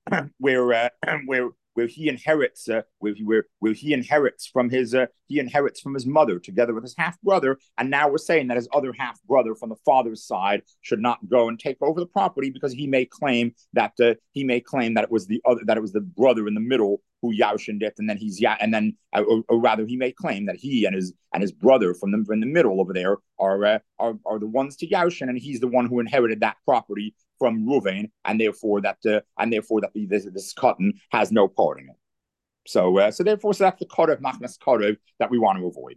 he inherits from his mother together with his half brother, and now we're saying that his other half brother from the father's side should not go and take over the property because he may claim that it was the brother in the middle who yaushined it, and then or rather he may claim that he and his brother from the middle over there are the ones to yaushin, and he's the one who inherited that property from Reuven, and therefore this cotton has no part in it. So that's the korev machnas korev that we want to avoid.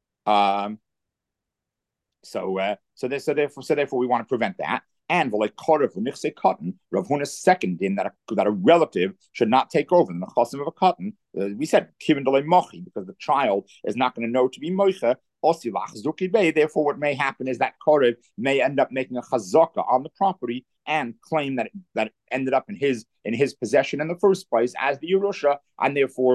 Therefore we want to prevent that. And like korev v'nichse cotton, Rav Huna's second in that a relative should not take over the nechasim of a cotton. We said kivin delay mochi, because the child is not going to know to be moicha. Therefore, what may happen is that korev may end up making a chazaka on the property and claim that it ended up in his possession in the first place as the Yerusha, and therefore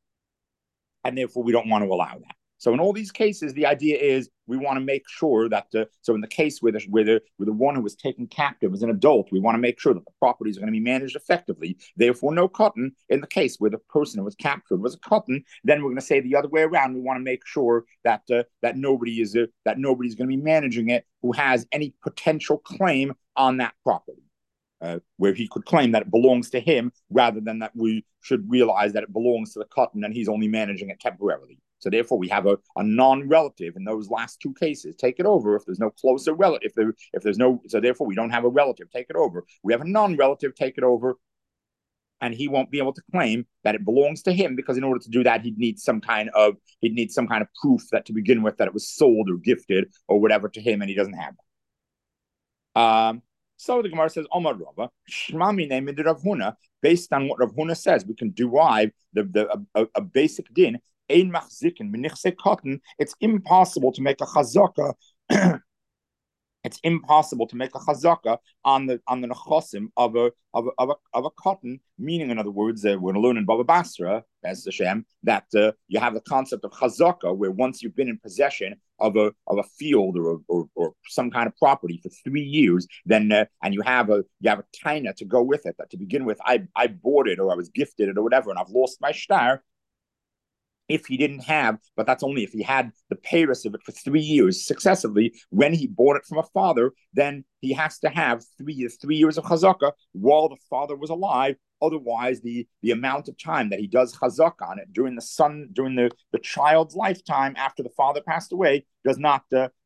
we don't want to allow that. So in all these cases, the idea is we want to make sure that so in the case where the one who was taken captive is an adult, we want to make sure that the properties are going to be managed effectively. Therefore, no cotton. In the case where the person who was captured was a cotton, then we're going to say the other way around. We want to make sure that nobody's going to be managing it who has any potential claim on that property. Where he could claim that it belongs to him, rather than that we should realize that it belongs to the cotton and he's only managing it temporarily. So therefore, we have a non-relative in those last two cases. Take it over if there's no closer relative. If there's no, so therefore we don't have a relative. Take it over. We have a non-relative. Take it over, and he won't be able to claim that it belongs to him, because in order to do that, he'd need some kind of proof that to begin with that it was sold or gifted or whatever to him, and he doesn't have that. So the Gemara says, Omar Rava, Shmami name in Rav Huna. Based on what Rav Huna says, we can derive a basic din. Ein machzikin minichse cotton. It's impossible to make a chazaka. It's impossible to make a chazaka on the nechosim of a cotton. Meaning, in other words, we're going to learn in Baba Basra, as Hashem, that you have the concept of chazaka, where once you've been in possession of a field or some kind of property for 3 years, then and you have a taina to go with it. That to begin with, I bought it or I was gifted it or whatever, and I've lost my shtar. If he didn't have, but that's only if he had the payers of it for 3 years successively, when he bought it from a father, then he has to have 3 years of chazaka while the father was alive Otherwise, the amount of time that he does chazak on it during the child's lifetime after the father passed away does not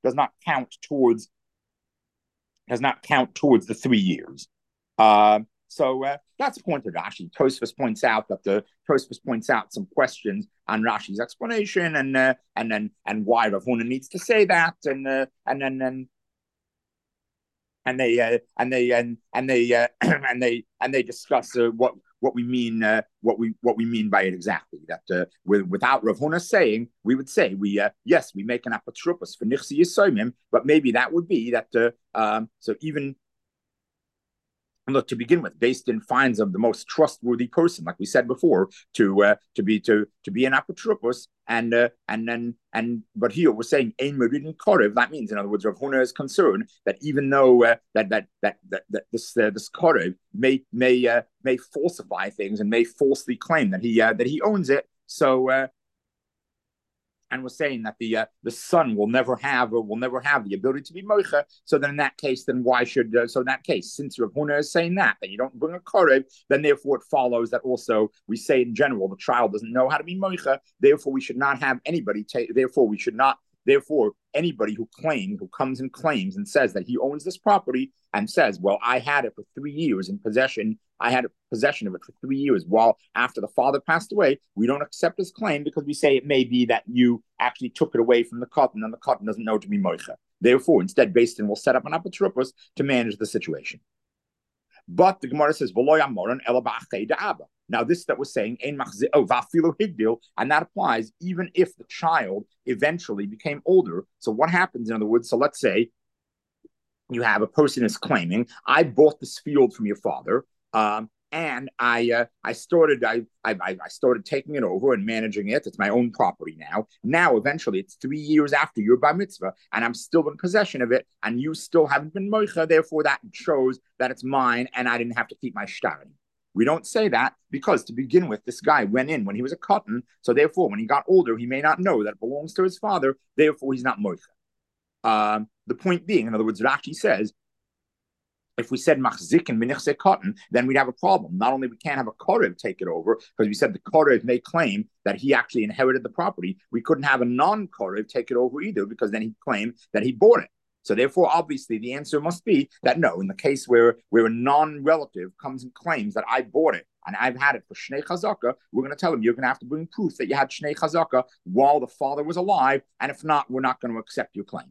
count towards the 3 years. So that's a point to Rashi. Tosfos points out some questions on Rashi's explanation, and why Rav Huna needs to say that, and they discuss what we mean by it exactly. That without Rav Huna saying, we would say yes, we make an apotropos for nichsi yisoimim, but maybe that would be that. So even. And look, to begin with, Beis Din finds of the most trustworthy person, like we said before, to be an apotropos, but here we're saying ein meridin korev. That means, in other words, Rav Huna is concerned that even though that this korev may falsify things and may falsely claim that he owns it, so. And was saying that the son will never have the ability to be moicha. So then in that case, since Rav Huna is saying that you don't bring a korev, then therefore it follows that also we say in general the child doesn't know how to be moicha. Therefore we should not have anybody. Therefore, anybody who comes and claims and says that he owns this property and says, well, I had it for 3 years in possession. I had possession of it for 3 years while after the father passed away. We don't accept his claim because we say it may be that you actually took it away from the cotton and the cotton doesn't know to be moicha. Therefore, instead, Beis Din will set up an apotropos to manage the situation. But the Gemara says, now this that was saying, and that applies even if the child eventually became older. So what happens, in other words, so let's say you have a person is claiming, I bought this field from your father, and I started taking it over and managing it. It's my own property now. Now, eventually, it's 3 years after your bar mitzvah, and I'm still in possession of it, and you still haven't been moicha. Therefore, that shows that it's mine, and I didn't have to keep my shtarim. We don't say that because, to begin with, this guy went in when he was a cotton. So therefore, when he got older, he may not know that it belongs to his father. Therefore, he's not moicha. The point being, in other words, Rashi says, if we said machzikin b'nichse cotton, then we'd have a problem. Not only we can't have a korev take it over, because we said the korev may claim that he actually inherited the property. We couldn't have a non-korev take it over either, because then he'd claim that he bought it. So therefore, obviously, the answer must be that no, in the case where a non-relative comes and claims that I bought it and I've had it for Shnei Chazaka, we're going to tell him you're going to have to bring proof that you had Shnei Chazaka while the father was alive, and if not, we're not going to accept your claim.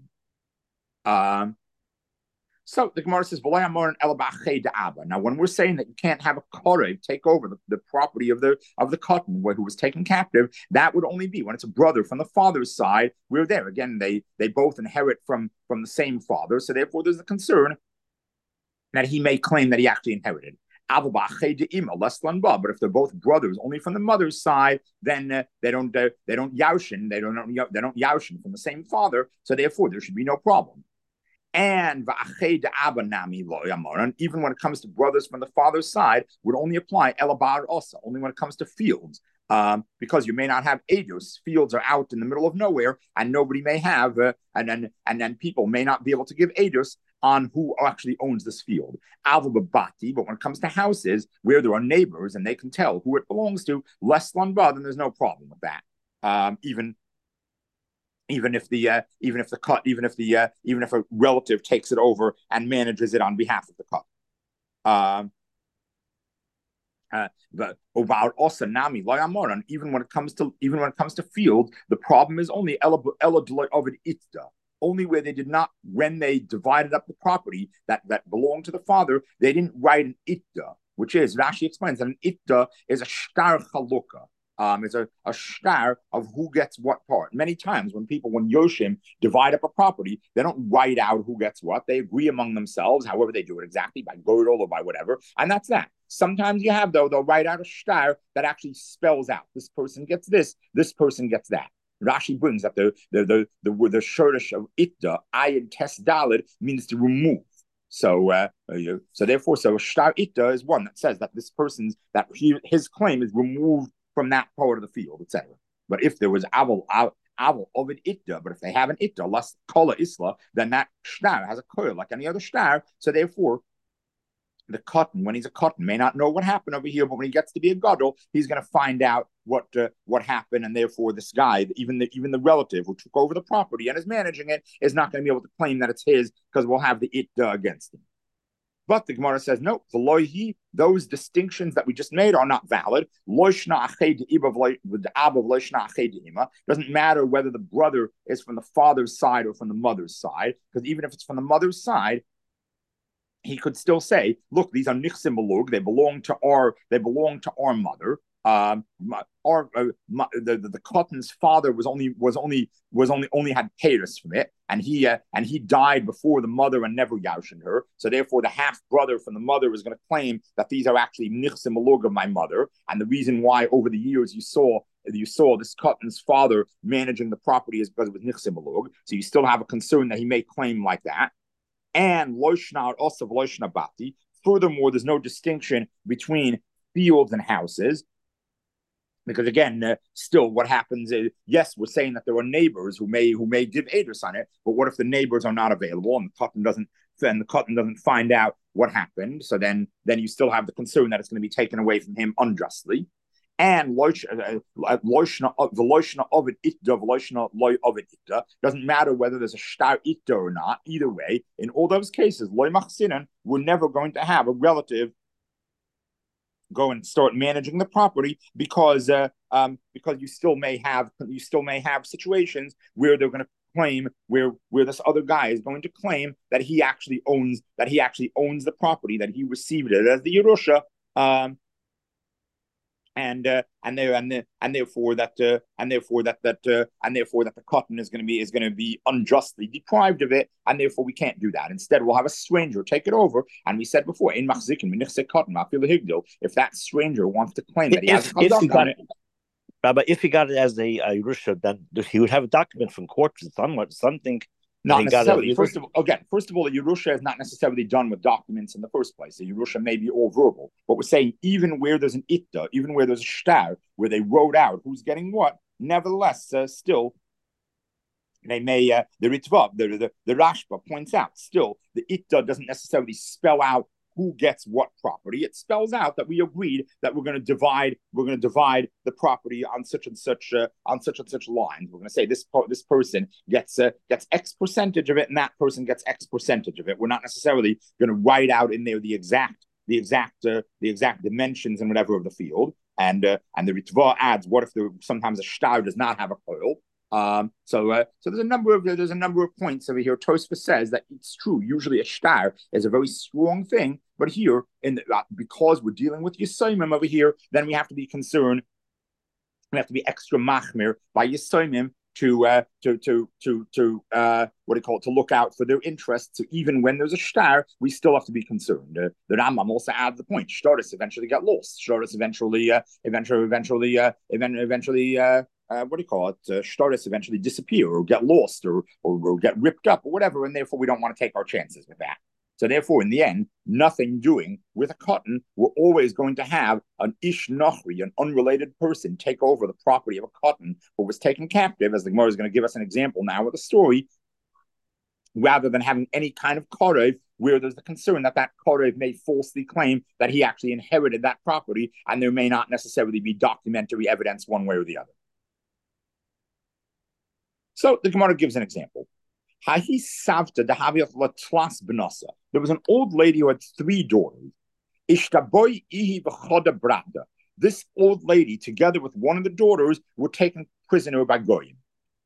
So the Gemara says, now, when we're saying that you can't have a korev take over the property of the cotton who was taken captive, that would only be when it's a brother from the father's side. We're there again; they both inherit from the same father, so therefore there's a concern that he may claim that he actually inherited. But if they're both brothers, only from the mother's side, then they don't yaushin from the same father, so therefore there should be no problem. And even when it comes to brothers from the father's side, would only apply elabar also, only when it comes to fields. Because you may not have edus. Fields are out in the middle of nowhere, and nobody may have, and then people may not be able to give edus on who actually owns this field. But when it comes to houses where there are neighbors and they can tell who it belongs to, less lanba, then there's no problem with that. Even if a relative takes it over and manages it on behalf of the cut. But also nami even when it comes to field, the problem is only of it itda. Only where they did not, when they divided up the property that belonged to the father, they didn't write an itda, which is, Rashi explains that an itda is a shtar chalukah. It's a shtar of who gets what part. Many times when Yoshim divide up a property, they don't write out who gets what. They agree among themselves, however they do it exactly, by Godel or by whatever, and that's that. Sometimes you have, they'll write out a shtar that actually spells out, this person gets this person gets that. Rashi brings up the shortish of itda, ayin tes dalid, means to remove. So therefore, shtar itda is one that says that this person's, his claim is removed from that part of the field, etc. But if there was aval of an itda, but if they have an itda, less kola isla, then that shtar has a koil like any other shtar. So therefore, the cotton, when he's a cotton, may not know what happened over here, but when he gets to be a gadol, he's going to find out what happened, and therefore this guy, even the relative who took over the property and is managing it, is not going to be able to claim that it's his because we'll have the itda against him. But the Gemara says, no, those distinctions that we just made are not valid. Doesn't matter whether the brother is from the father's side or from the mother's side, because even if it's from the mother's side, he could still say, look, these are nichsim malug, they belong to our mother. The cotton's father only had payers from it, and he died before the mother and never yaushed her. So therefore, the half brother from the mother is going to claim that these are actually nichsim malug of my mother. And the reason why over the years you saw this cotton's father managing the property is because it was nichsim malug. So you still have a concern that he may claim like that. And loishna also loishna bati. Furthermore, there's no distinction between fields and houses. Because again, still, what happens is, yes, we're saying that there are neighbors who may give edus on it, but what if the neighbors are not available and the cotton doesn't find out what happened? So then you still have the concern that it's going to be taken away from him unjustly. And the loishna of it itda, loishna loy of it itda, doesn't matter whether there's a shtar itda or not. Either way, in all those cases, loy machsinan, we're never going to have a relative go and start managing the property because you still may have situations where they're going to claim where this other guy is going to claim that he actually owns the property, that he received it as the Yerusha, and therefore that the cotton is going to be unjustly deprived of it, and therefore we can't do that. Instead, we'll have a stranger take it over. And we said before, in machzikin minichse cotton, if that stranger wants to claim that he has a chazak on it. Rabbi, if he got it as a Yerusha, then he would have a document from court, something. Not necessarily. First of all, the Yerusha is not necessarily done with documents in the first place. The Yerusha may be all verbal, but we're saying even where there's an itta, even where there's a shtar, where they wrote out who's getting what, nevertheless, still, they may, the Ritva, the Rashba points out, still, the itta doesn't necessarily spell out who gets what property. It spells out that we agreed that we're going to divide the property on such and such lines. We're going to say this person gets X percentage of it, and that person gets X percentage of it. We're not necessarily going to write out in there the exact dimensions and whatever of the field. And the Ritva adds, what if sometimes a shtar does not have a coil? So there's a number of points over here. Tosfos says that it's true. Usually a shtar is a very strong thing, but here because we're dealing with Yisomim over here, then we have to be concerned. We have to be extra machmir by Yisomim to look out for their interests. So even when there's a shtar, we still have to be concerned. The Rambam also adds the point: shtaris eventually get lost. Shtaris eventually shtaris eventually disappear or get lost or get ripped up or whatever, and therefore we don't want to take our chances with that. So therefore, in the end, nothing doing with a cotton, we're always going to have an ish nochri, an unrelated person, take over the property of a cotton who was taken captive, as the Gemara is going to give us an example now with a story, rather than having any kind of korev where there's the concern that korev may falsely claim that he actually inherited that property, and there may not necessarily be documentary evidence one way or the other. So the Gemara gives an example. There was an old lady who had 3 daughters. This old lady, together with one of the daughters, were taken prisoner by Goyim.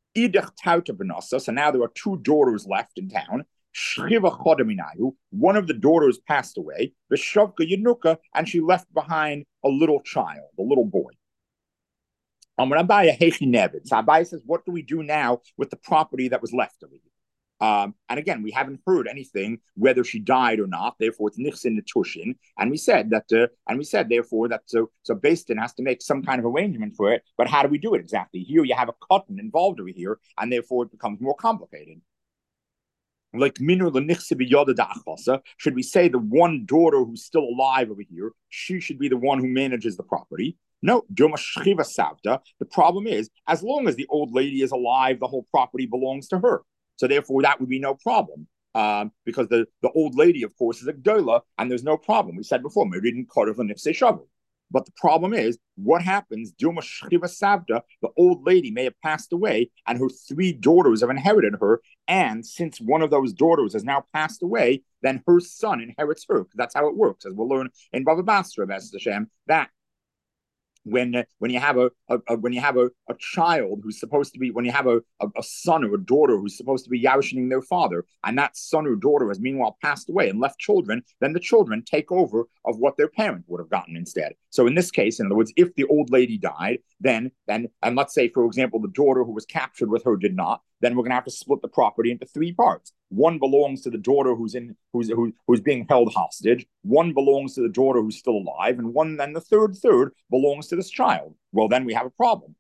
So now there are 2 daughters left in town. One of the daughters passed away, and she left behind a little child, a little boy. So Abaye says, what do we do now with the property that was left over here? And again, we haven't heard anything whether she died or not. Therefore, it's nichsin netushin. And we said therefore that so Beis Din has to make some kind of arrangement for it. But how do we do it exactly? Here you have a cotton involved over here, and therefore it becomes more complicated. Like minur l'nichse da'achasa, should we say the one daughter who's still alive over here, she should be the one who manages the property? No, the problem is, as long as the old lady is alive, the whole property belongs to her. So therefore, that would be no problem. because the old lady, of course, is a gdola, and there's no problem. We said before, we didn't cut of an shavu. But the problem is, what happens? Dilma Shchiva Savda, the old lady may have passed away, and her three daughters have inherited her. And since one of those daughters has now passed away, then her son inherits her. That's how it works, as we'll learn in Bava Basra, B'ez Hashem, that when you have a child who's supposed to be, when you have a son or a daughter who's supposed to be yarishining their father, and that son or daughter has meanwhile passed away and left children, then the children take over of what their parent would have gotten instead. So in this case, in other words, if the old lady died, then and let's say, for example, the daughter who was captured with her did not, then we're going to have to split the property into three parts. One belongs to the daughter who's being held hostage. One belongs to the daughter who's still alive, and the third belongs to this child. Well, then we have a problem.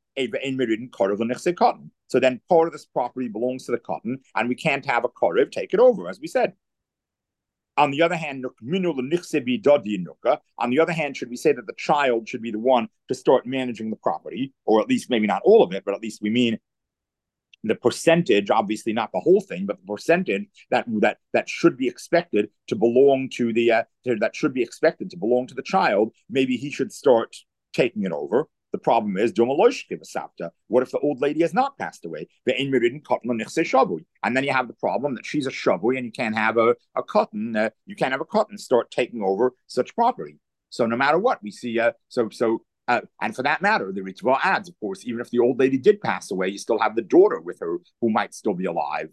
So then part of this property belongs to the cotton, and we can't have a korev take it over, as we said. On the other hand, should we say that the child should be the one to start managing the property, or at least maybe not all of it, but at least we mean the percentage, obviously not the whole thing, but the percentage that should be expected to belong to the child, maybe he should start taking it over. The problem is, what if the old lady has not passed away? And then you have the problem that she's a shavui, and you can't have a cotton. You can't have a cotton start taking over such property. So no matter what, we see. And for that matter, the Ritva adds, of course, even if the old lady did pass away, you still have the daughter with her who might still be alive.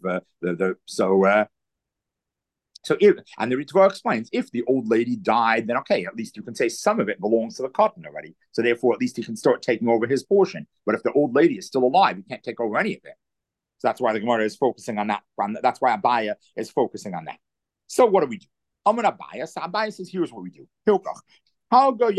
And the Ritva explains, if the old lady died, then okay, at least you can say some of it belongs to the cotton already. So therefore, at least he can start taking over his portion. But if the old lady is still alive, he can't take over any of it. So that's why the Gemara is focusing on that. That's why Abaya is focusing on that. So what do we do? Amar Abaya. So Abaya says, here's what we do. Half of the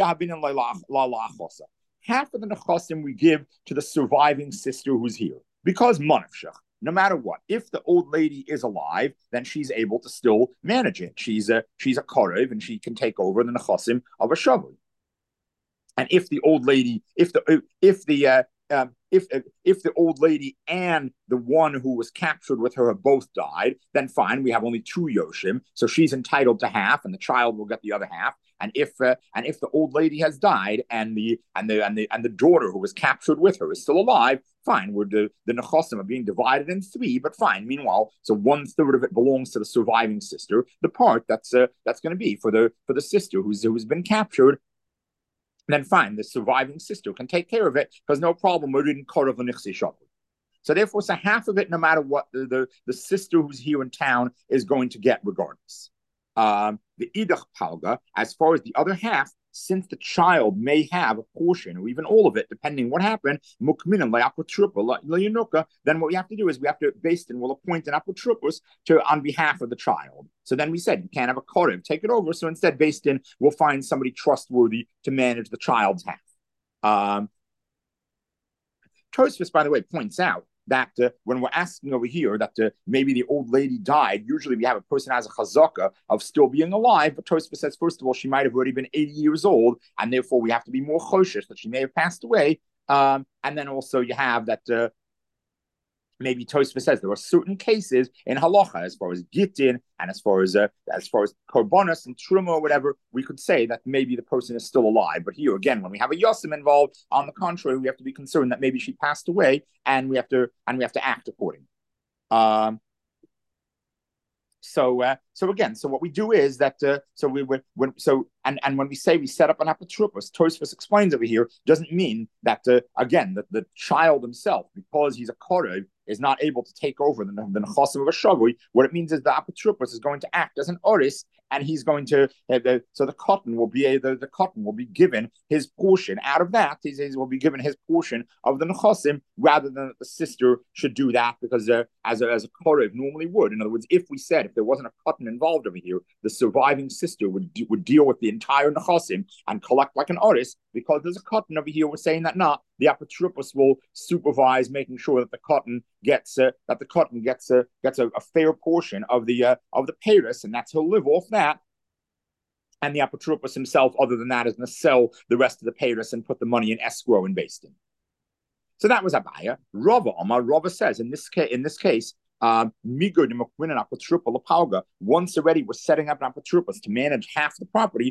nechasim we give to the surviving sister who's here. Because manavshach, no matter what, if the old lady is alive, then she's able to still manage it. She's a korev, and she can take over the nechasim of a shavui. And if the old lady, if the old lady and the one who was captured with her have both died, then fine, we have only two yoshim, so she's entitled to half, and the child will get the other half. And if the old lady has died and the daughter who was captured with her is still alive, fine. The nechasim are being divided in three, but fine. Meanwhile, so 1/3 of it belongs to the surviving sister. The part that's going to be for the sister who's been captured. Then fine, the surviving sister can take care of it because no problem. We didn't cut off a nichse shavu. So therefore, so half of it, no matter what, the sister who's here in town is going to get regardless. The idach palga, as far as the other half, since the child may have a portion or even all of it, depending what happened, then what we have to do is we have to, we'll appoint an apotrupus on behalf of the child. So then we said, you can't have a korev take it over. So instead, we'll find somebody trustworthy to manage the child's half. Tosfos, by the way, points out that when we're asking over here that maybe the old lady died, usually we have a person has a chazaka of still being alive, but Tosfos says, first of all, she might have already been 80 years old, and therefore we have to be more choshesh that she may have passed away. And then also you have that maybe Tosfos says there are certain cases in halacha, as far as gittin and as far as korbanos and truma or whatever, we could say that maybe the person is still alive. But here again, when we have a yosim involved, on the contrary, we have to be concerned that maybe she passed away, and we have to act accordingly. So what we do is that when we say we set up an apotrupos, Tosfos explains over here, doesn't mean that again that the child himself, because he's a korev, is not able to take over the nechasim of a shavui. What it means is the apotrupos is going to act as an oris, and he's going to so the cotton will be given his portion out of that. He will be given his portion of the nechasim, rather than the sister should do that, because as a korev normally would. In other words, if there wasn't a cotton involved over here, the surviving sister would deal with the entire nechasim and collect like an oris. Because there's a cotton over here, we're saying that not. The apotrupos will supervise making sure that the cotton gets a fair portion of the payros, and that's he'll live off that. And the apotrupos himself, other than that, is going to sell the rest of the payros and put the money in escrow and based in. So that was Abaya. Rava says in this case, Once already we're setting up an apotropos to manage half the property,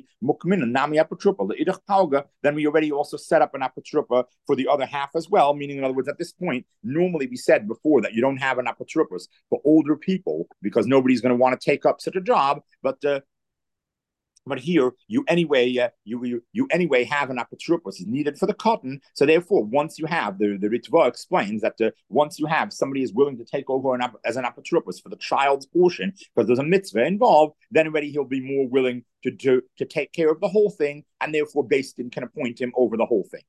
then we already also set up an apotropa for the other half as well. Meaning, in other words, at this point, normally we said before that you don't have an apotropos for older people because nobody's going to want to take up such a job. But here you anyway you anyway have an apotropos is needed for the cotton. So therefore, once you have the Ritva explains that once you have somebody is willing to take over as an apotropos for the child's portion because there's a mitzvah involved, then already he'll be more willing to take care of the whole thing, and therefore Beis Din can appoint him over the whole thing.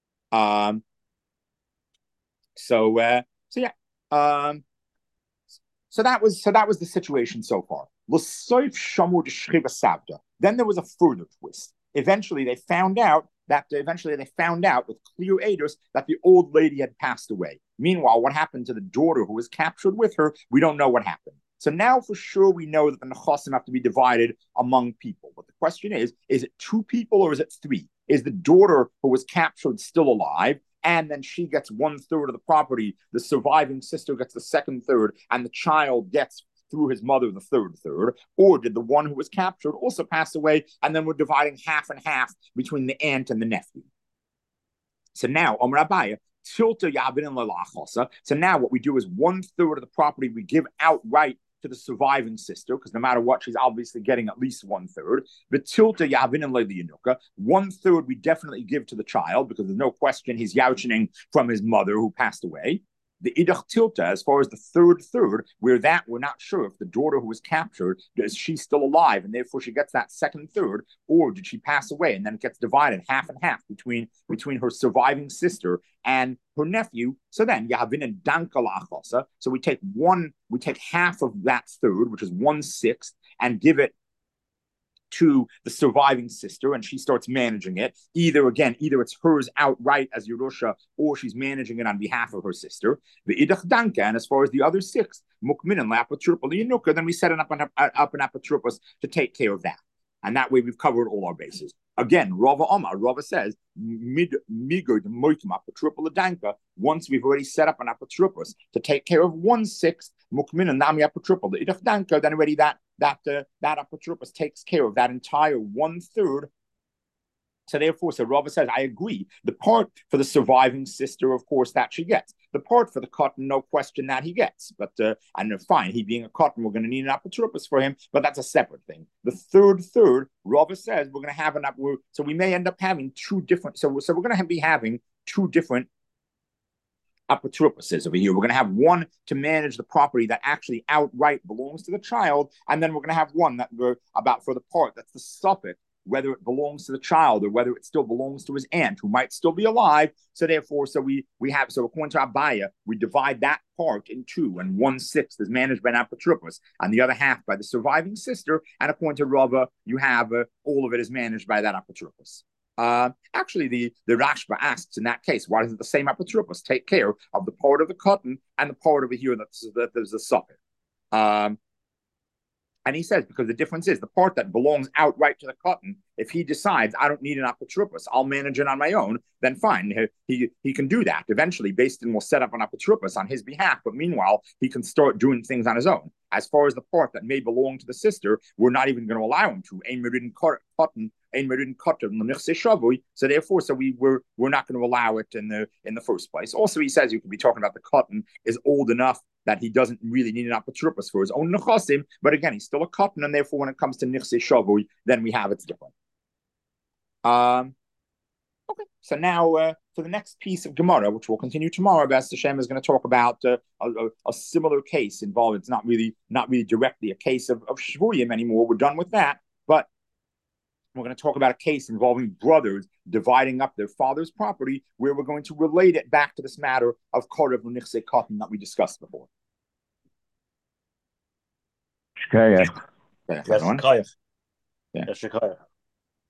So yeah. So that was the situation so far. Then there was a further twist. Eventually they found out with clear edus that the old lady had passed away. Meanwhile, what happened to the daughter who was captured with her, we don't know what happened. So now for sure we know that the nechasim have to be divided among people. But the question is it 2 people or is it 3? Is the daughter who was captured still alive? And then she gets 1/3 of the property. The surviving sister gets the 2/3, and the child gets through his mother the 3rd. Or did the one who was captured also pass away, and then we're dividing half and half between the aunt and the nephew? So now, Omer Abaya, tilta yavin and lalachosa. So now what we do is 1/3 of the property we give outright to the surviving sister, because no matter what, she's obviously getting at least 1/3. The tilta yavin and le'liyanuka. 1/3 we definitely give to the child, because there's no question he's yauchening from his mother who passed away. The idach tilta, as far as the third, where that we're not sure if the daughter who was captured, is she still alive, and therefore she gets that 2/3, or did she pass away, and then it gets divided half and half between her surviving sister and her nephew. So then yahavin and dankalachosa. So we take half of that third, which is 1/6, and give it to the surviving sister, and she starts managing it. Either it's hers outright as Yerusha, or she's managing it on behalf of her sister. The idach danka, and as far as the other 6, mukmin and lapatrupal, then we set up an apotropos to take care of that. And that way we've covered all our bases. Again, Rava says, once we've already set up an apotropos to take care of 1/6, mukmin and nami apotropal, the idach danka, then already that apotropos takes care of that entire 1/3. So therefore, Rava says, I agree. The part for the surviving sister, of course, that she gets. The part for the cotton, no question that he gets. But and fine, he being a cotton, we're going to need an apotropos for him, but that's a separate thing. The third, Rava says we're going to have so we may end up having 2 different. So we're going to be having 2 different apotroposes over here. We're going to have one to manage the property that actually outright belongs to the child, and then we're going to have one that we're about for the part that's the suffix, whether it belongs to the child or whether it still belongs to his aunt who might still be alive. So therefore, according to Abaya, we divide that part in 2, and 1/6 is managed by an apotropos, and the other half by the surviving sister. And according to Rava, you have all of it is managed by that apotropos. Actually, the Rashba asks in that case, why doesn't the same apotropos take care of the part of the cotton and the part over here that there's a suffix? And he says, because the difference is the part that belongs outright to the cotton, if he decides, I don't need an apotropos, I'll manage it on my own, then fine. He can do that. Eventually, Beis Din will set up an apotropos on his behalf, but meanwhile, he can start doing things on his own. As far as the part that may belong to the sister, we're not even going to allow him to. So therefore, we're not going to allow it in the first place. Also, he says you could be talking about the cotton is old enough that he doesn't really need an apotropos for his own nechasim, but again, he's still a cotton, and therefore, when it comes to nichse shavui, then we have it's different. Okay, so now for the next piece of Gemara, which we'll continue tomorrow, B'ez Hashem is going to talk about a similar case involved. It's not really directly a case of shvuyim anymore. We're done with that, but we're going to talk about a case involving brothers dividing up their father's property, where we're going to relate it back to this matter of korev l'nichse cotton that we discussed before. Shkaya. Yes, Shkaya.